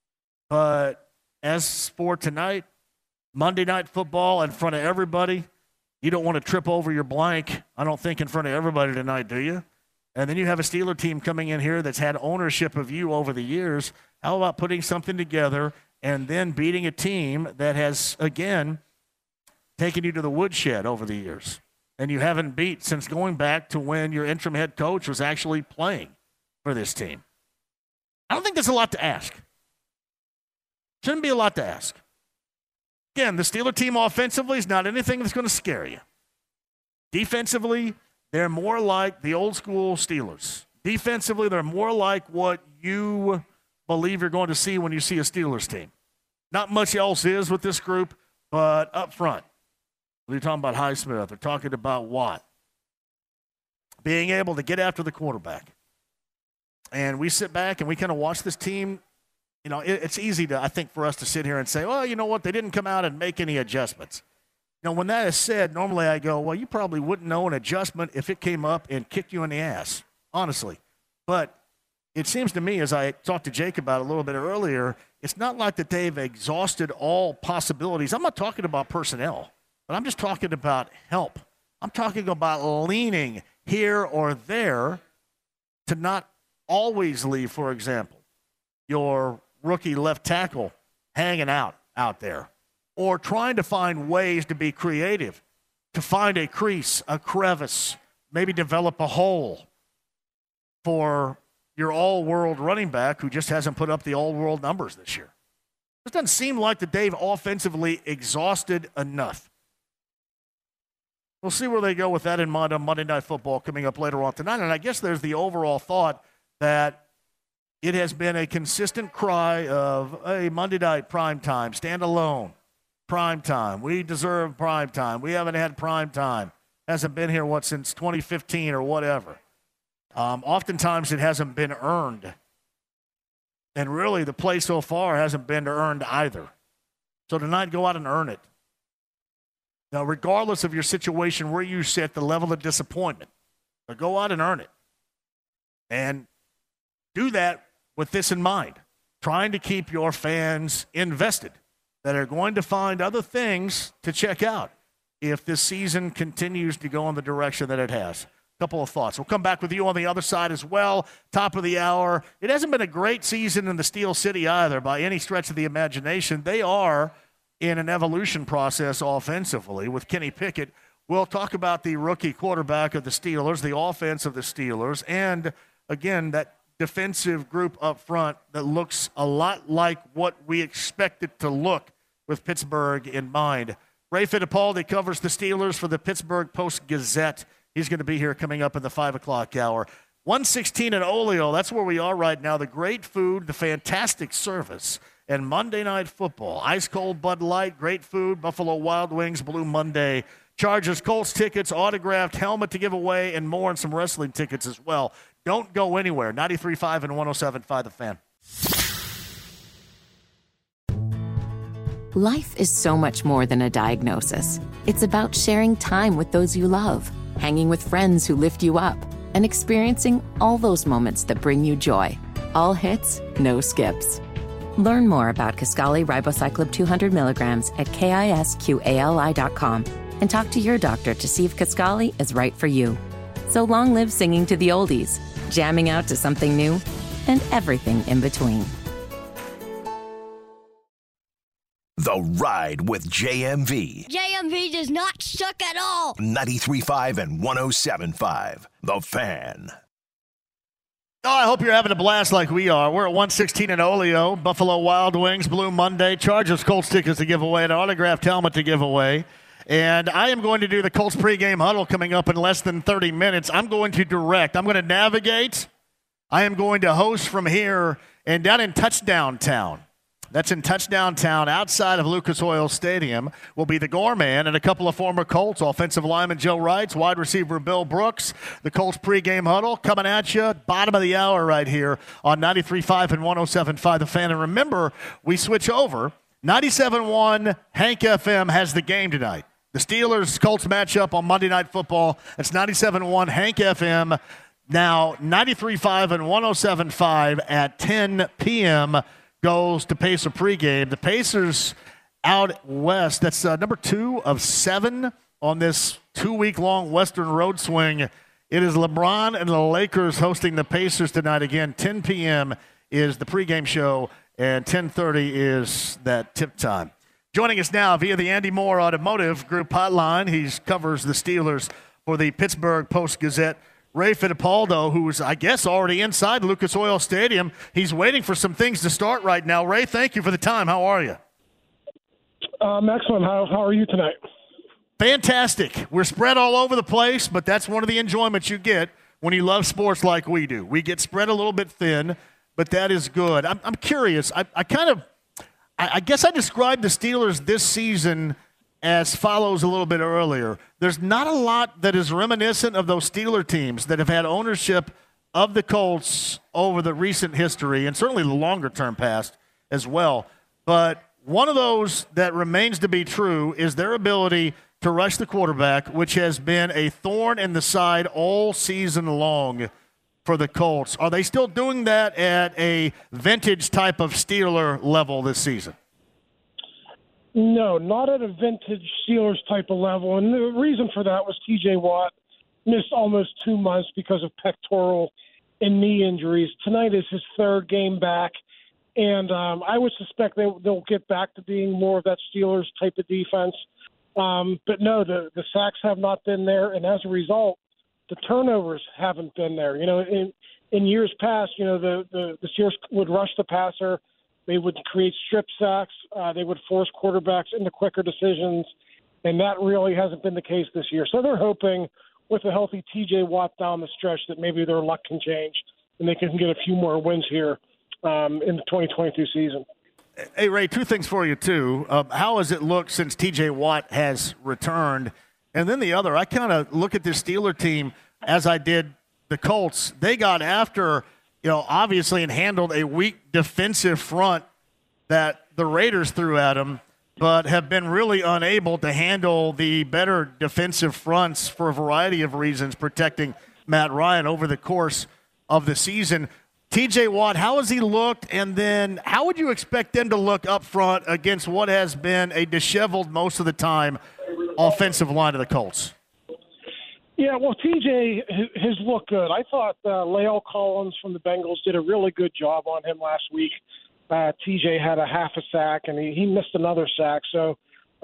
But as for tonight, Monday Night Football in front of everybody, you don't want to trip over your blank, I don't think, in front of everybody tonight, do you? And then you have a Steeler team coming in here that's had ownership of you over the years. How about putting something together and then beating a team that has, again, taken you to the woodshed over the years, and you haven't beat since going back to when your interim head coach was actually playing for this team? I don't think that's a lot to ask. Shouldn't be a lot to ask. Again, the Steeler team offensively is not anything that's going to scare you. Defensively, they're more like the old school Steelers. Defensively, they're more like what you believe you're going to see when you see a Steelers team. Not much else is with this group, but up front, they're talking about Highsmith. They're talking about Watt. Being able to get after the quarterback. And we sit back and we kind of watch this team. You know, it's easy to, I think, for us to sit here and say, well, you know what, they didn't come out and make any adjustments. You know, when that is said, normally I go, well, you probably wouldn't know an adjustment if it came up and kicked you in the ass, honestly. But it seems to me, as I talked to Jake about a little bit earlier, it's not like that they've exhausted all possibilities. I'm not talking about personnel, but I'm just talking about help. I'm talking about leaning here or there to not always leave, for example, your rookie left tackle hanging out there, or trying to find ways to be creative, to find a crease, a crevice, maybe develop a hole for your all-world running back who just hasn't put up the all-world numbers this year. It doesn't seem like that they've offensively exhausted enough. We'll see where they go with that in mind on Monday Night Football coming up later on tonight. And I guess there's the overall thought that it has been a consistent cry of, hey, Monday night prime time, stand alone, prime time. We deserve prime time. We haven't had prime time. Hasn't been here, since 2015 or whatever. Oftentimes it hasn't been earned. And really the play so far hasn't been earned either. So tonight, go out and earn it. Now, regardless of your situation, where you sit, the level of disappointment, but go out and earn it. And do that with this in mind, trying to keep your fans invested that are going to find other things to check out if this season continues to go in the direction that it has. A couple of thoughts. We'll come back with you on the other side as well. Top of the hour. It hasn't been a great season in the Steel City either by any stretch of the imagination. They are in an evolution process offensively with Kenny Pickett. We'll talk about the rookie quarterback of the Steelers, the offense of the Steelers, and, again, that defensive group up front that looks a lot like what we expect it to look with Pittsburgh in mind. Ray Fittipaldi covers the Steelers for the Pittsburgh Post-Gazette. He's going to be here coming up in the 5 o'clock hour. 116 in Olio, that's where we are right now. The great food, the fantastic service, and Monday Night Football. Ice-cold Bud Light, great food, Buffalo Wild Wings, Blue Monday. Chargers, Colts tickets, autographed helmet to give away, and more, and some wrestling tickets as well. Don't go anywhere. 93.5 and 107.5 The Fan. Life is so much more than a diagnosis. It's about sharing time with those you love, hanging with friends who lift you up, and experiencing all those moments that bring you joy. All hits, no skips. Learn more about Kisqali Ribociclib 200 milligrams at KISQALI.com and talk to your doctor to see if Kisqali is right for you. So long live singing to the oldies, jamming out to something new, and everything in between. The Ride with JMV. JMV does not suck at all. 93.5 and 107.5. The Fan. Oh, I hope you're having a blast like we are. We're at 116 in Olio. Buffalo Wild Wings, Blue Monday. Chargers Colts tickets to give away, an autographed helmet to give away. And I am going to do the Colts pregame huddle coming up in less than 30 minutes. I'm going to direct. I'm going to navigate. I am going to host from here and down in Touchdown Town. That's in Touchdown Town, outside of Lucas Oil Stadium, will be the Gorman and a couple of former Colts. Offensive lineman Joe Wrights, wide receiver Bill Brooks. The Colts pregame huddle coming at you, bottom of the hour right here on 93.5 and 107.5 The Fan. And remember, we switch over. 97.1 Hank FM has the game tonight. The Steelers-Colts matchup on Monday Night Football. It's 97.1 Hank FM. Now, 93.5 and 107.5 at 10 p.m., goes to Pacer pregame. The Pacers out west, that's number 2 of 7 on this 2-week-long Western road swing. It is LeBron and the Lakers hosting the Pacers tonight. Again, 10 p.m. is the pregame show, and 10:30 is that tip time. Joining us now via the Andy Moore Automotive Group hotline, he covers the Steelers for the Pittsburgh Post-Gazette. Ray Fittipaldi, who's, I guess, already inside Lucas Oil Stadium. He's waiting for some things to start right now. Ray, thank you for the time. How are you? Excellent. How are you tonight? Fantastic. We're spread all over the place, but that's one of the enjoyments you get when you love sports like we do. We get spread a little bit thin, but that is good. I'm curious. I guess I described the Steelers this season as follows a little bit earlier. There's not a lot that is reminiscent of those Steeler teams that have had ownership of the Colts over the recent history and certainly the longer-term past as well. But one of those that remains to be true is their ability to rush the quarterback, which has been a thorn in the side all season long for the Colts. Are they still doing that at a vintage type of Steeler level this season? No, not at a vintage Steelers type of level. And the reason for that was T.J. Watt missed almost 2 months because of pectoral and knee injuries. Tonight is his third game back. And I would suspect they'll get back to being more of that Steelers type of defense. But no, the sacks have not been there, and as a result, the turnovers haven't been there. In years past, the Steelers would rush the passer, they would create strip sacks, they would force quarterbacks into quicker decisions, and that really hasn't been the case this year. So they're hoping with a healthy T.J. Watt down the stretch that maybe their luck can change and they can get a few more wins here in the 2022 season. Hey, Ray, two things for you, too. How has it looked since T.J. Watt has returned? And then the other, I kind of look at this Steeler team as I did the Colts. They got after, obviously, and handled a weak defensive front that the Raiders threw at them, but have been really unable to handle the better defensive fronts for a variety of reasons, protecting Matt Ryan over the course of the season. T.J. Watt, how has he looked, and then how would you expect them to look up front against what has been a disheveled most of the time offensive line of the Colts? Yeah, well, T.J. has looked good. I thought La'el Collins from the Bengals did a really good job on him last week. T.J. had a half a sack, and he missed another sack. So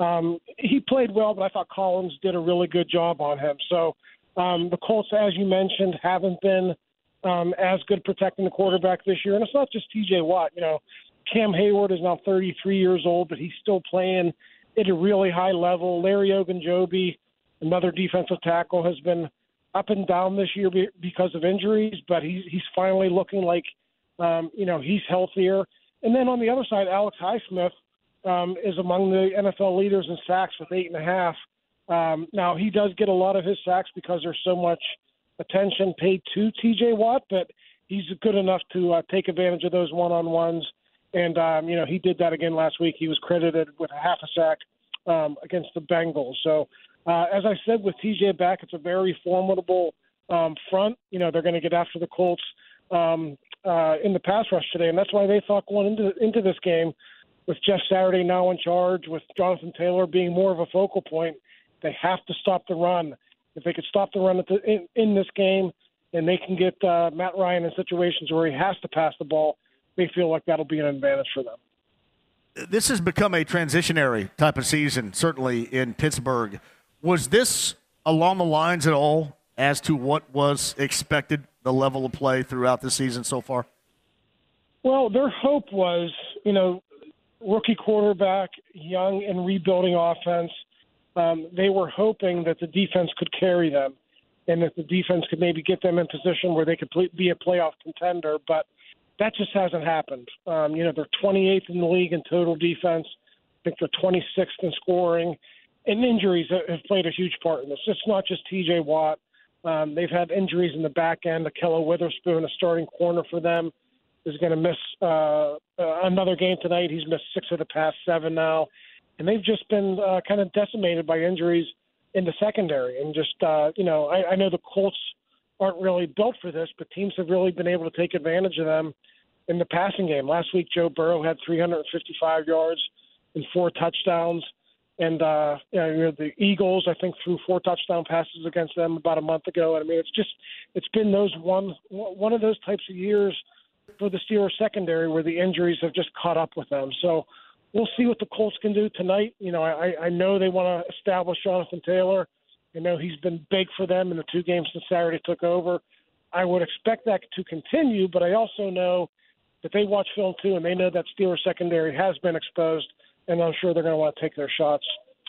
he played well, but I thought Collins did a really good job on him. So the Colts, as you mentioned, haven't been as good protecting the quarterback this year. And it's not just T.J. Watt. Cam Hayward is now 33 years old, but he's still playing at a really high level. Larry Ogunjobi, another defensive tackle, has been up and down this year because of injuries, but he's finally looking like, he's healthier. And then on the other side, Alex Highsmith is among the NFL leaders in sacks with 8.5. Now, he does get a lot of his sacks because there's so much attention paid to T.J. Watt, but he's good enough to take advantage of those one-on-ones. And, he did that again last week. He was credited with a half a sack against the Bengals. So, as I said, with T.J. back, it's a very formidable front. They're going to get after the Colts in the pass rush today, and that's why they thought going into this game with Jeff Saturday now in charge, with Jonathan Taylor being more of a focal point, they have to stop the run. If they could stop the run in this game and they can get Matt Ryan in situations where he has to pass the ball, they feel like that'll be an advantage for them. This has become a transitionary type of season, certainly in Pittsburgh. Was this along the lines at all as to what was expected, the level of play throughout the season so far? Well, their hope was, rookie quarterback, young and rebuilding offense. They were hoping that the defense could carry them and that the defense could maybe get them in position where they could be a playoff contender, but that just hasn't happened. They're 28th in the league in total defense. I think they're 26th in scoring. And injuries have played a huge part in this. It's not just T.J. Watt. They've had injuries in the back end. Ahkello Witherspoon, a starting corner for them, is going to miss another game tonight. He's missed 6 of the past 7 now. And they've just been kind of decimated by injuries in the secondary. And just, I know the Colts aren't really built for this, but teams have really been able to take advantage of them in the passing game. Last week, Joe Burrow had 355 yards and 4 touchdowns. And, the Eagles, I think, threw 4 touchdown passes against them about a month ago. And, I mean, it's been those one of those types of years for the Steelers secondary where the injuries have just caught up with them. So we'll see what the Colts can do tonight. I know they want to establish Jonathan Taylor. I know he's been big for them in the 2 games since Saturday took over. I would expect that to continue, but I also know that they watch film too, and they know that Steelers secondary has been exposed, and I'm sure they're going to want to take their shots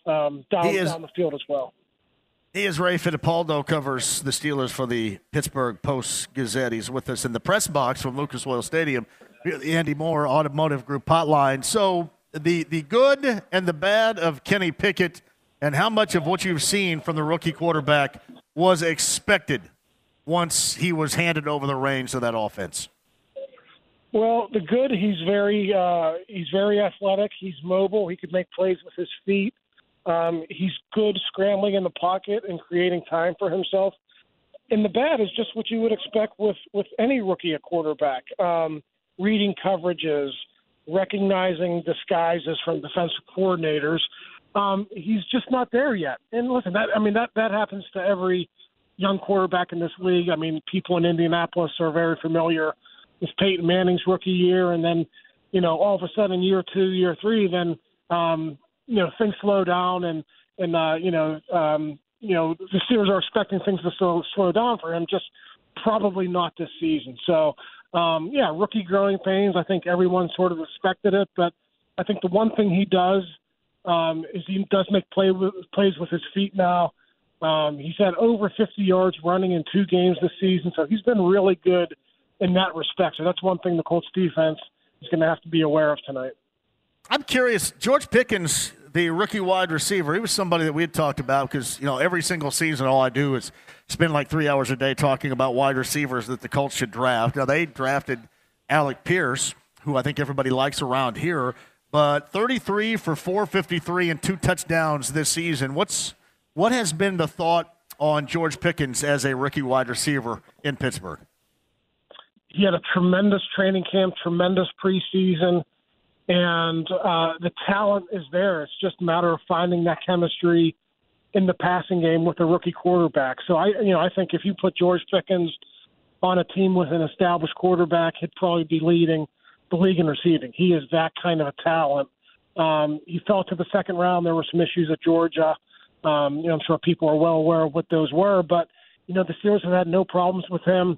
down the field as well. He is Ray Fittipaldo, covers the Steelers for the Pittsburgh Post-Gazette. He's with us in the press box from Lucas Oil Stadium, the Andy Moore Automotive Group hotline. So the good and the bad of Kenny Pickett and how much of what you've seen from the rookie quarterback was expected once he was handed over the reins of that offense? Well, the good, he's very athletic. He's mobile. He could make plays with his feet. He's good scrambling in the pocket and creating time for himself. And the bad is just what you would expect with any rookie at quarterback. Reading coverages, recognizing disguises from defensive coordinators. He's just not there yet. And listen, that happens to every young quarterback in this league. I mean, people in Indianapolis are very familiar with Peyton Manning's rookie year, and then, all of a sudden, year 2, year 3, then, things slow down, and the Steelers are expecting things to slow down for him, just probably not this season. So, rookie growing pains. I think everyone sort of expected it, but I think the one thing he does is he does make plays with his feet now. He's had over 50 yards running in 2 games this season, so he's been really good in that respect. So that's one thing the Colts defense is going to have to be aware of tonight. I'm curious, George Pickens, the rookie wide receiver, he was somebody that we had talked about because, every single season all I do is spend like 3 hours a day talking about wide receivers that the Colts should draft. Now, they drafted Alec Pierce, who I think everybody likes around here, but 33 for 453 and 2 touchdowns this season. What has been the thought on George Pickens as a rookie wide receiver in Pittsburgh? He had a tremendous training camp, tremendous preseason, and the talent is there. It's just a matter of finding that chemistry in the passing game with a rookie quarterback. So I think if you put George Pickens on a team with an established quarterback, he'd probably be leading the league in receiving. He is that kind of a talent. He fell to the second round. There were some issues at Georgia. I'm sure people are well aware of what those were, but the Steelers have had no problems with him.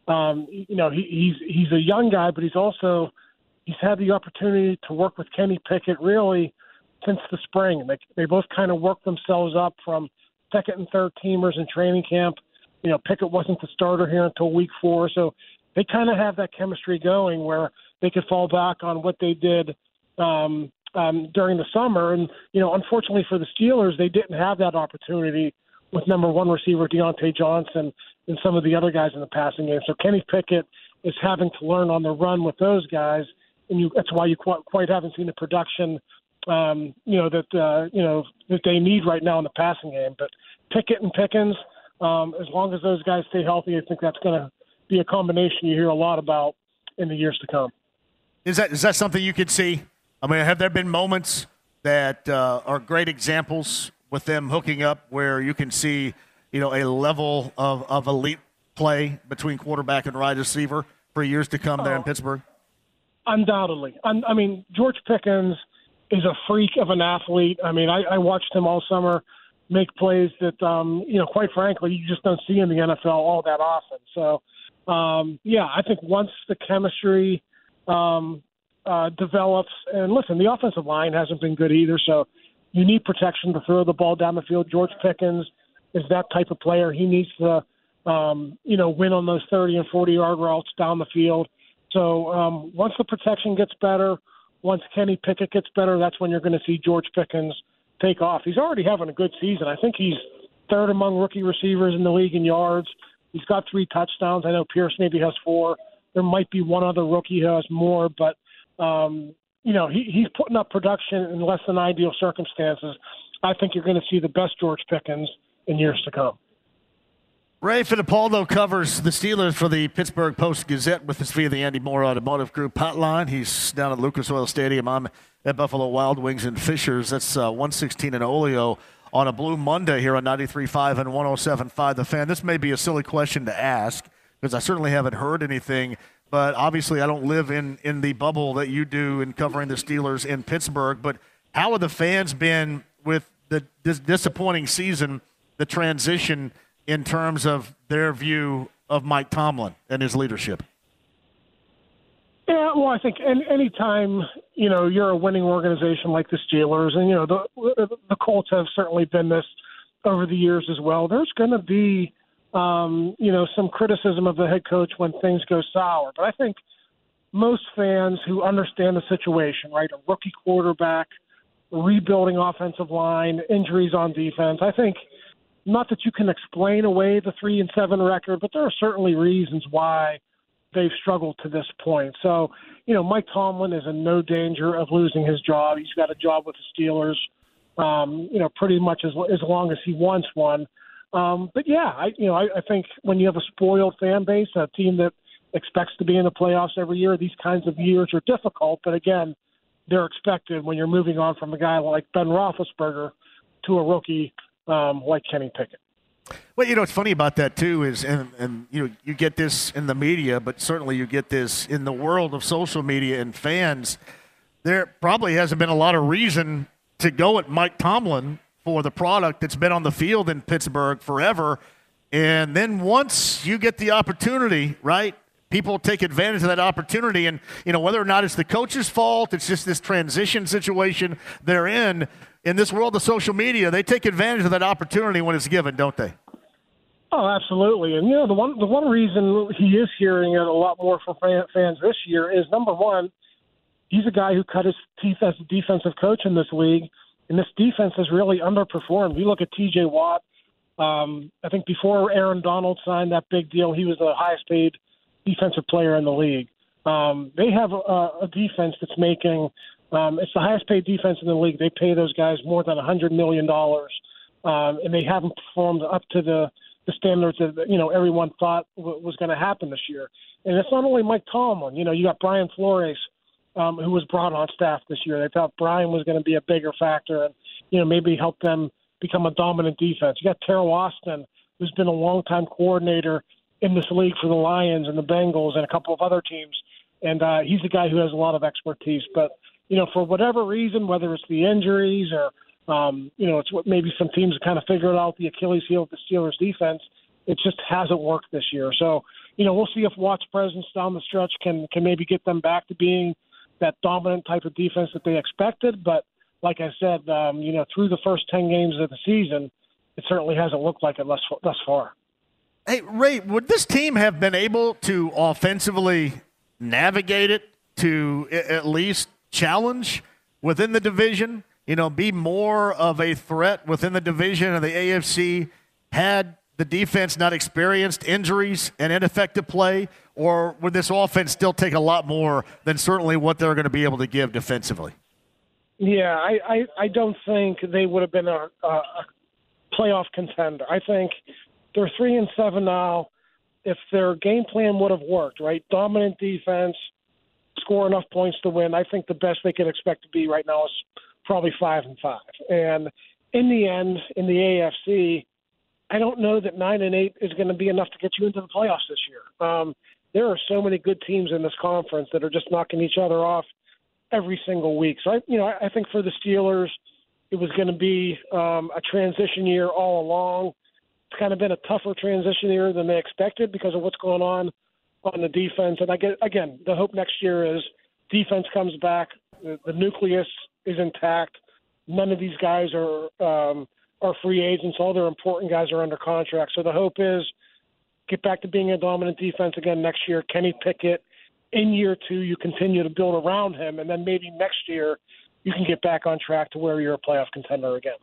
He's a young guy, but he's had the opportunity to work with Kenny Pickett really since the spring. They both kind of worked themselves up from second and third teamers in training camp. Pickett wasn't the starter here until week 4, so they kind of have that chemistry going where they could fall back on what they did during the summer. And, unfortunately for the Steelers, they didn't have that opportunity with number 1 receiver Deontay Johnson and some of the other guys in the passing game. So Kenny Pickett is having to learn on the run with those guys, and that's why you quite haven't seen the production, that they need right now in the passing game. But Pickett and Pickens, as long as those guys stay healthy, I think that's going to be a combination you hear a lot about in the years to come. Is that something you could see? I mean, have there been moments that are great examples with them hooking up where you can see, a level of elite play between quarterback and wide receiver for years to come there in Pittsburgh? Undoubtedly. George Pickens is a freak of an athlete. I watched him all summer make plays that, quite frankly, you just don't see in the NFL all that often. So, I think once the chemistry develops, and listen, the offensive line hasn't been good either, so you need protection to throw the ball down the field. George Pickens is that type of player. He needs to, win on those 30 and 40-yard routes down the field. So once the protection gets better, once Kenny Pickett gets better, that's when you're going to see George Pickens take off. He's already having a good season. I think he's third among rookie receivers in the league in yards. He's got 3 touchdowns. I know Pierce maybe has 4. There might be one other rookie who has more, but he's putting up production in less than ideal circumstances. I think you're going to see the best George Pickens in years to come. Ray Fittipaldo covers the Steelers for the Pittsburgh Post-Gazette with us via the Andy Moore Automotive Group hotline. He's down at Lucas Oil Stadium. I'm at Buffalo Wild Wings and Fishers. That's 116 in Oleo on a Blue Monday here on 93.5 and 107.5 The Fan. This may be a silly question to ask because I certainly haven't heard anything, but obviously I don't live in the bubble that you do in covering the Steelers in Pittsburgh. But how have the fans been with this disappointing season, the transition in terms of their view of Mike Tomlin and his leadership? Yeah, well, I think any time, you're a winning organization like the Steelers, and, the Colts have certainly been this over the years as well, there's going to be, some criticism of the head coach when things go sour. But I think most fans who understand the situation, right, a rookie quarterback, rebuilding offensive line, injuries on defense, I think not that you can explain away the 3-7 record, but there are certainly reasons why they've struggled to this point. So, Mike Tomlin is in no danger of losing his job. He's got a job with the Steelers, pretty much as long as he wants one. But yeah, I think when you have a spoiled fan base, a team that expects to be in the playoffs every year, these kinds of years are difficult. But again, they're expected when you're moving on from a guy like Ben Roethlisberger to a rookie like Kenny Pickett. Well, what's funny about that, too, is, and you get this in the media, but certainly you get this in the world of social media and fans, there probably hasn't been a lot of reason to go at Mike Tomlin for the product that's been on the field in Pittsburgh forever. And then once you get the opportunity, right, people take advantage of that opportunity. And, whether or not it's the coach's fault, it's just this transition situation they're in this world of social media, they take advantage of that opportunity when it's given, don't they? Oh, absolutely. And, the one reason he is hearing it a lot more from fans this year is, number one, he's a guy who cut his teeth as a defensive coach in this league, and this defense has really underperformed. You look at T.J. Watt. I think before Aaron Donald signed that big deal, he was the highest paid defensive player in the league. They have a defense that's making it's the highest paid defense in the league. They pay those guys more than $100 million, and they haven't performed up to the standards that everyone thought was going to happen this year. And it's not only Mike Tomlin. You got Brian Flores, who was brought on staff this year. They thought Brian was going to be a bigger factor and maybe help them become a dominant defense. You got Terrell Austin, who's been a longtime coordinator in this league for the Lions and the Bengals and a couple of other teams. And he's a guy who has a lot of expertise. But, for whatever reason, whether it's the injuries or, it's what maybe some teams have kind of figured out the Achilles heel of the Steelers defense, it just hasn't worked this year. So, we'll see if Watt's presence down the stretch can maybe get them back to being that dominant type of defense that they expected. But like I said, through the first 10 games of the season, it certainly hasn't looked like it thus far. Hey, Ray, would this team have been able to offensively navigate it to at least challenge within the division, be more of a threat within the division of the AFC had the defense not experienced injuries and ineffective play, or would this offense still take a lot more than certainly what they're going to be able to give defensively? Yeah, I don't think they would have been a playoff contender. I think they're 3-7 now. If their game plan would have worked, right, dominant defense, score enough points to win, I think the best they can expect to be right now is probably 5-5. And in the end, in the AFC, I don't know that 9-8 is going to be enough to get you into the playoffs this year. There are so many good teams in this conference that are just knocking each other off every single week. So I think for the Steelers, it was going to be a transition year all along. It's kind of been a tougher transition year than they expected because of what's going on the defense. And again, the hope next year is defense comes back, the nucleus is intact. None of these guys are free agents. All their important guys are under contract. So the hope is get back to being a dominant defense again next year. Kenny Pickett, in year 2, you continue to build around him, and then maybe next year you can get back on track to where you're a playoff contender again.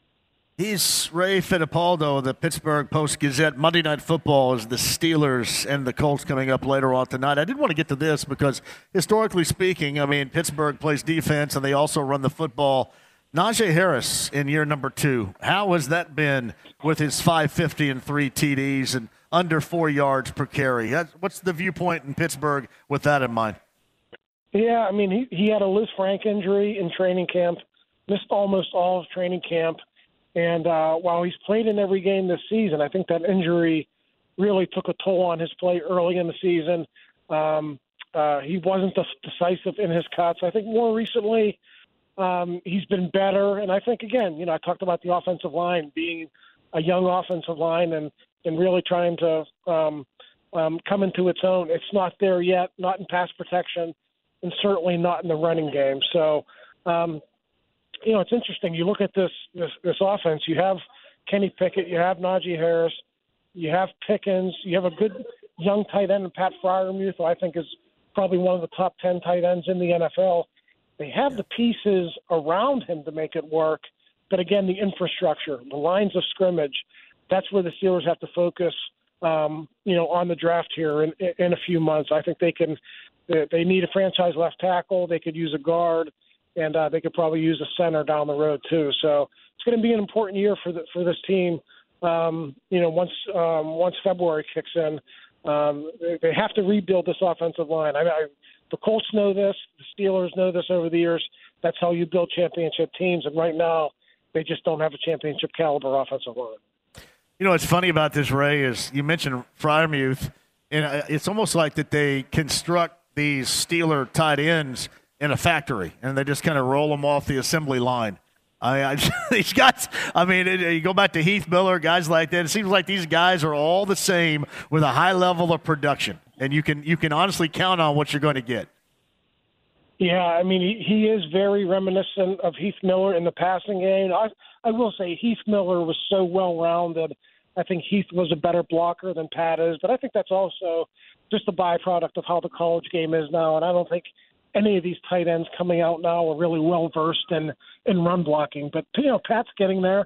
He's Ray Fittipaldo of the Pittsburgh Post-Gazette. Monday Night Football is the Steelers and the Colts coming up later on tonight. I did want to get to this because, historically speaking, Pittsburgh plays defense and they also run the football. Najee Harris in year number 2, how has that been with his 550 and 3 TDs and under 4 yards per carry? What's the viewpoint in Pittsburgh with that in mind? Yeah, he had a Liz Frank injury in training camp, missed almost all of training camp. And while he's played in every game this season, I think that injury really took a toll on his play early in the season. He wasn't decisive in his cuts. I think more recently he's been better. And I think, again, I talked about the offensive line being a young offensive line and really trying to come into its own. It's not there yet, not in pass protection, and certainly not in the running game. So, it's interesting. You look at this offense. You have Kenny Pickett, you have Najee Harris, you have Pickens, you have a good young tight end in Pat Freiermuth, who I think is probably one of the top 10 tight ends in the NFL. They have the pieces around him to make it work, but again, the infrastructure, the lines of scrimmage, that's where the Steelers have to focus, on the draft here in a few months. I think they need a franchise left tackle. They could use a guard, and they could probably use a center down the road too. So it's going to be an important year for this team. Once February kicks in, they have to rebuild this offensive line. The Colts know this. The Steelers know this over the years. That's how you build championship teams. And right now, they just don't have a championship caliber offensive line. What's funny about this, Ray, is you mentioned Freiermuth, and it's almost like that they construct these Steeler tight ends in a factory, and they just kind of roll them off the assembly line. These guys, you go back to Heath Miller, guys like that. It seems like these guys are all the same with a high level of production, and you can honestly count on what you're going to get. Yeah, he is very reminiscent of Heath Miller in the passing game. I will say Heath Miller was so well-rounded. I think Heath was a better blocker than Pat is, but I think that's also just a byproduct of how the college game is now, and I don't think any of these tight ends coming out now are really well-versed in run blocking. But, Pat's getting there.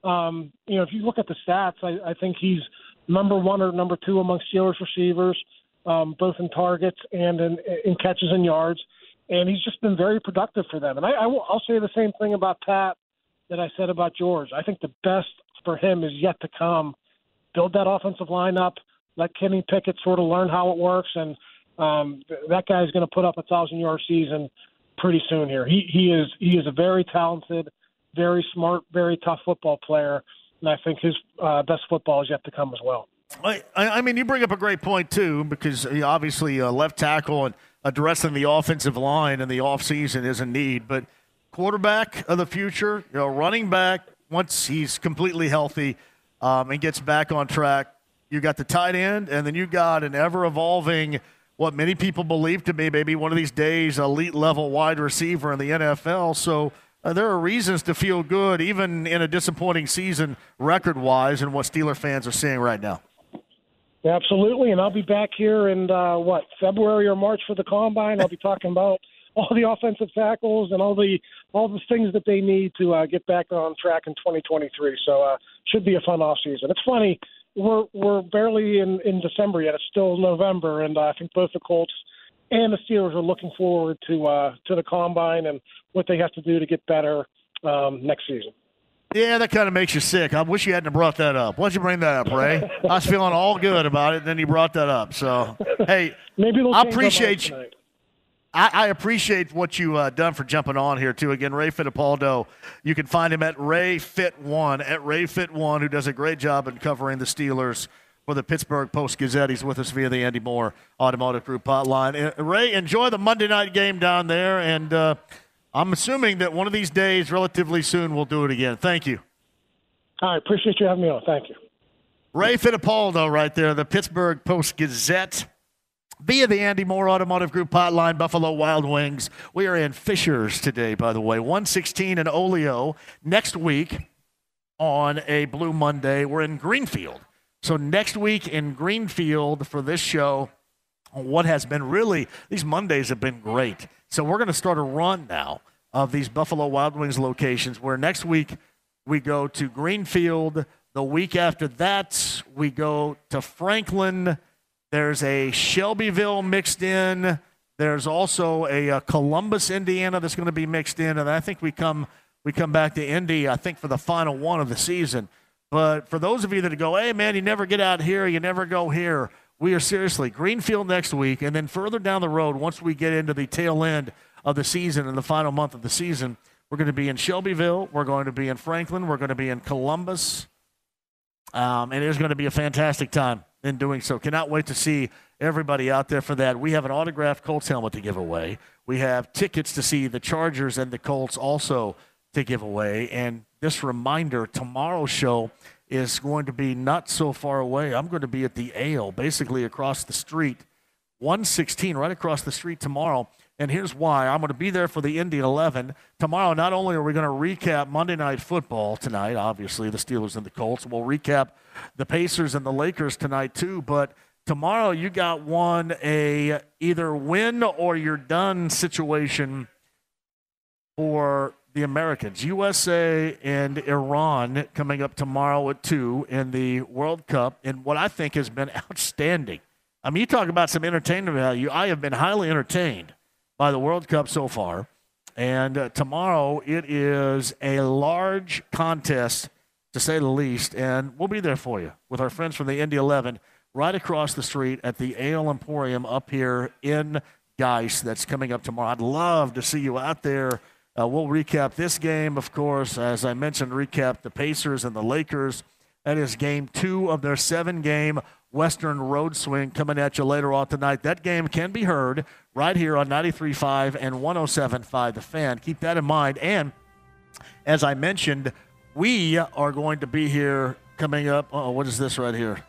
If you look at the stats, I think he's number one or number two among Steelers receivers, both in targets and in catches and yards. And he's just been very productive for them. And I'll say the same thing about Pat that I said about George. I think the best for him is yet to come. Build that offensive line up, let Kenny Pickett sort of learn how it works, and that guy's going to put up a 1,000-yard season pretty soon here. He is a very talented, very smart, very tough football player, and I think his best football is yet to come as well. You bring up a great point, too, because obviously left tackle and addressing the offensive line in the offseason is a need. But quarterback of the future, running back, once he's completely healthy and gets back on track, you got the tight end, and then you got an ever-evolving, what many people believe to be maybe one of these days elite-level wide receiver in the NFL. So there are reasons to feel good, even in a disappointing season record-wise, and what Steeler fans are seeing right now. Absolutely, and I'll be back here in, February or March for the Combine. I'll be talking about all the offensive tackles and all the things that they need to get back on track in 2023. So should be a fun offseason. It's funny, we're barely in December yet. It's still November, and I think both the Colts and the Steelers are looking forward to the Combine and what they have to do to get better next season. Yeah, that kind of makes you sick. I wish you hadn't brought that up. Why'd you bring that up, Ray? I was feeling all good about it, and then you brought that up. So, hey, maybe I appreciate you. I appreciate what you done for jumping on here, too. Again, Ray Fittipaldo, you can find him at RayFit1, who does a great job in covering the Steelers for the Pittsburgh Post-Gazette. He's with us via the Andy Moore Automotive Group hotline. Ray, enjoy the Monday night game down there, and I'm assuming that one of these days, relatively soon, we'll do it again. Thank you. All right, appreciate you having me on. Thank you. Ray Fittipaldo right there, the Pittsburgh Post-Gazette. Via the Andy Moore Automotive Group hotline, Buffalo Wild Wings. We are in Fishers today, by the way. 116 in Oleo. Next week on a Blue Monday, we're in Greenfield. So next week in Greenfield for this show, what has been really, these Mondays have been great. So we're going to start a run now of these Buffalo Wild Wings locations where next week we go to Greenfield. The week after that, we go to Franklin. There's a Shelbyville mixed in. There's also a Columbus, Indiana that's going to be mixed in. And I think we come back to Indy, I think, for the final one of the season. But for those of you that go, hey, man, you never get out here, you never go here, we are seriously Greenfield next week. And then further down the road, once we get into the tail end of the season and the final month of the season, we're going to be in Shelbyville. We're going to be in Franklin. We're going to be in Columbus. And it is going to be a fantastic time in doing so. Cannot wait to see everybody out there for that. We have an autographed Colts helmet to give away. We have tickets to see the Chargers and the Colts also to give away. And this reminder, tomorrow's show is going to be not so far away. I'm going to be at the Ale, basically across the street, 116, right across the street tomorrow. And here's why. I'm going to be there for the Indy 11. Tomorrow, not only are we going to recap Monday Night Football tonight, obviously the Steelers and the Colts. We'll recap the Pacers and the Lakers tonight too. But tomorrow you got a either win or you're done situation for the Americans. USA and Iran coming up tomorrow at 2 in the World Cup in what I think has been outstanding. I mean, you talk about some entertainment value. I have been highly entertained by the World Cup so far. And tomorrow it is a large contest, to say the least, and we'll be there for you with our friends from the Indy 11 right across the street at the Ale Emporium up here in Geist. That's coming up tomorrow. I'd love to see you out there. We'll recap this game, of course. As I mentioned, recap the Pacers and the Lakers. That is game 2 of their 7-game Western Road Swing coming at you later on tonight. That game can be heard right here on 93.5 and 107.5 The Fan. Keep that in mind. And as I mentioned, we are going to be here coming up. Oh, what is this right here?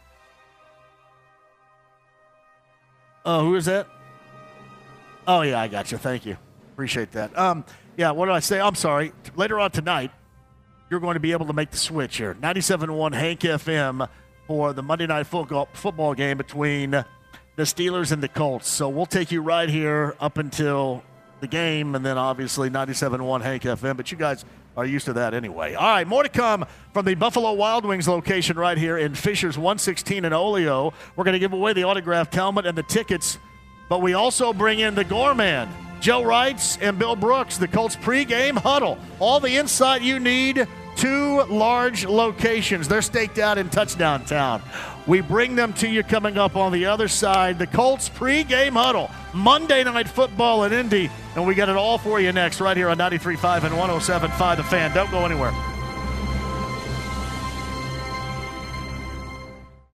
Oh, who is that? Oh, yeah, I got you. Thank you. Appreciate that. Yeah, what did I say? I'm sorry. Later on tonight, you're going to be able to make the switch here. 97.1 Hank FM for the Monday Night Football game between the Steelers and the Colts. So we'll take you right here up until the game, and then obviously 97.1 Hank FM. But you guys are used to that anyway. All right, more to come from the Buffalo Wild Wings location right here in Fishers 116 in Oleo. We're going to give away the autographed helmet and the tickets, but we also bring in the Gorman, Joe Wrights and Bill Brooks, the Colts pregame huddle. All the insight you need, 2 large locations. They're staked out in Touchdown Town. We bring them to you coming up on the other side. The Colts pregame huddle, Monday Night Football in Indy, and we got it all for you next right here on 93.5 and 107.5 The Fan. Don't go anywhere.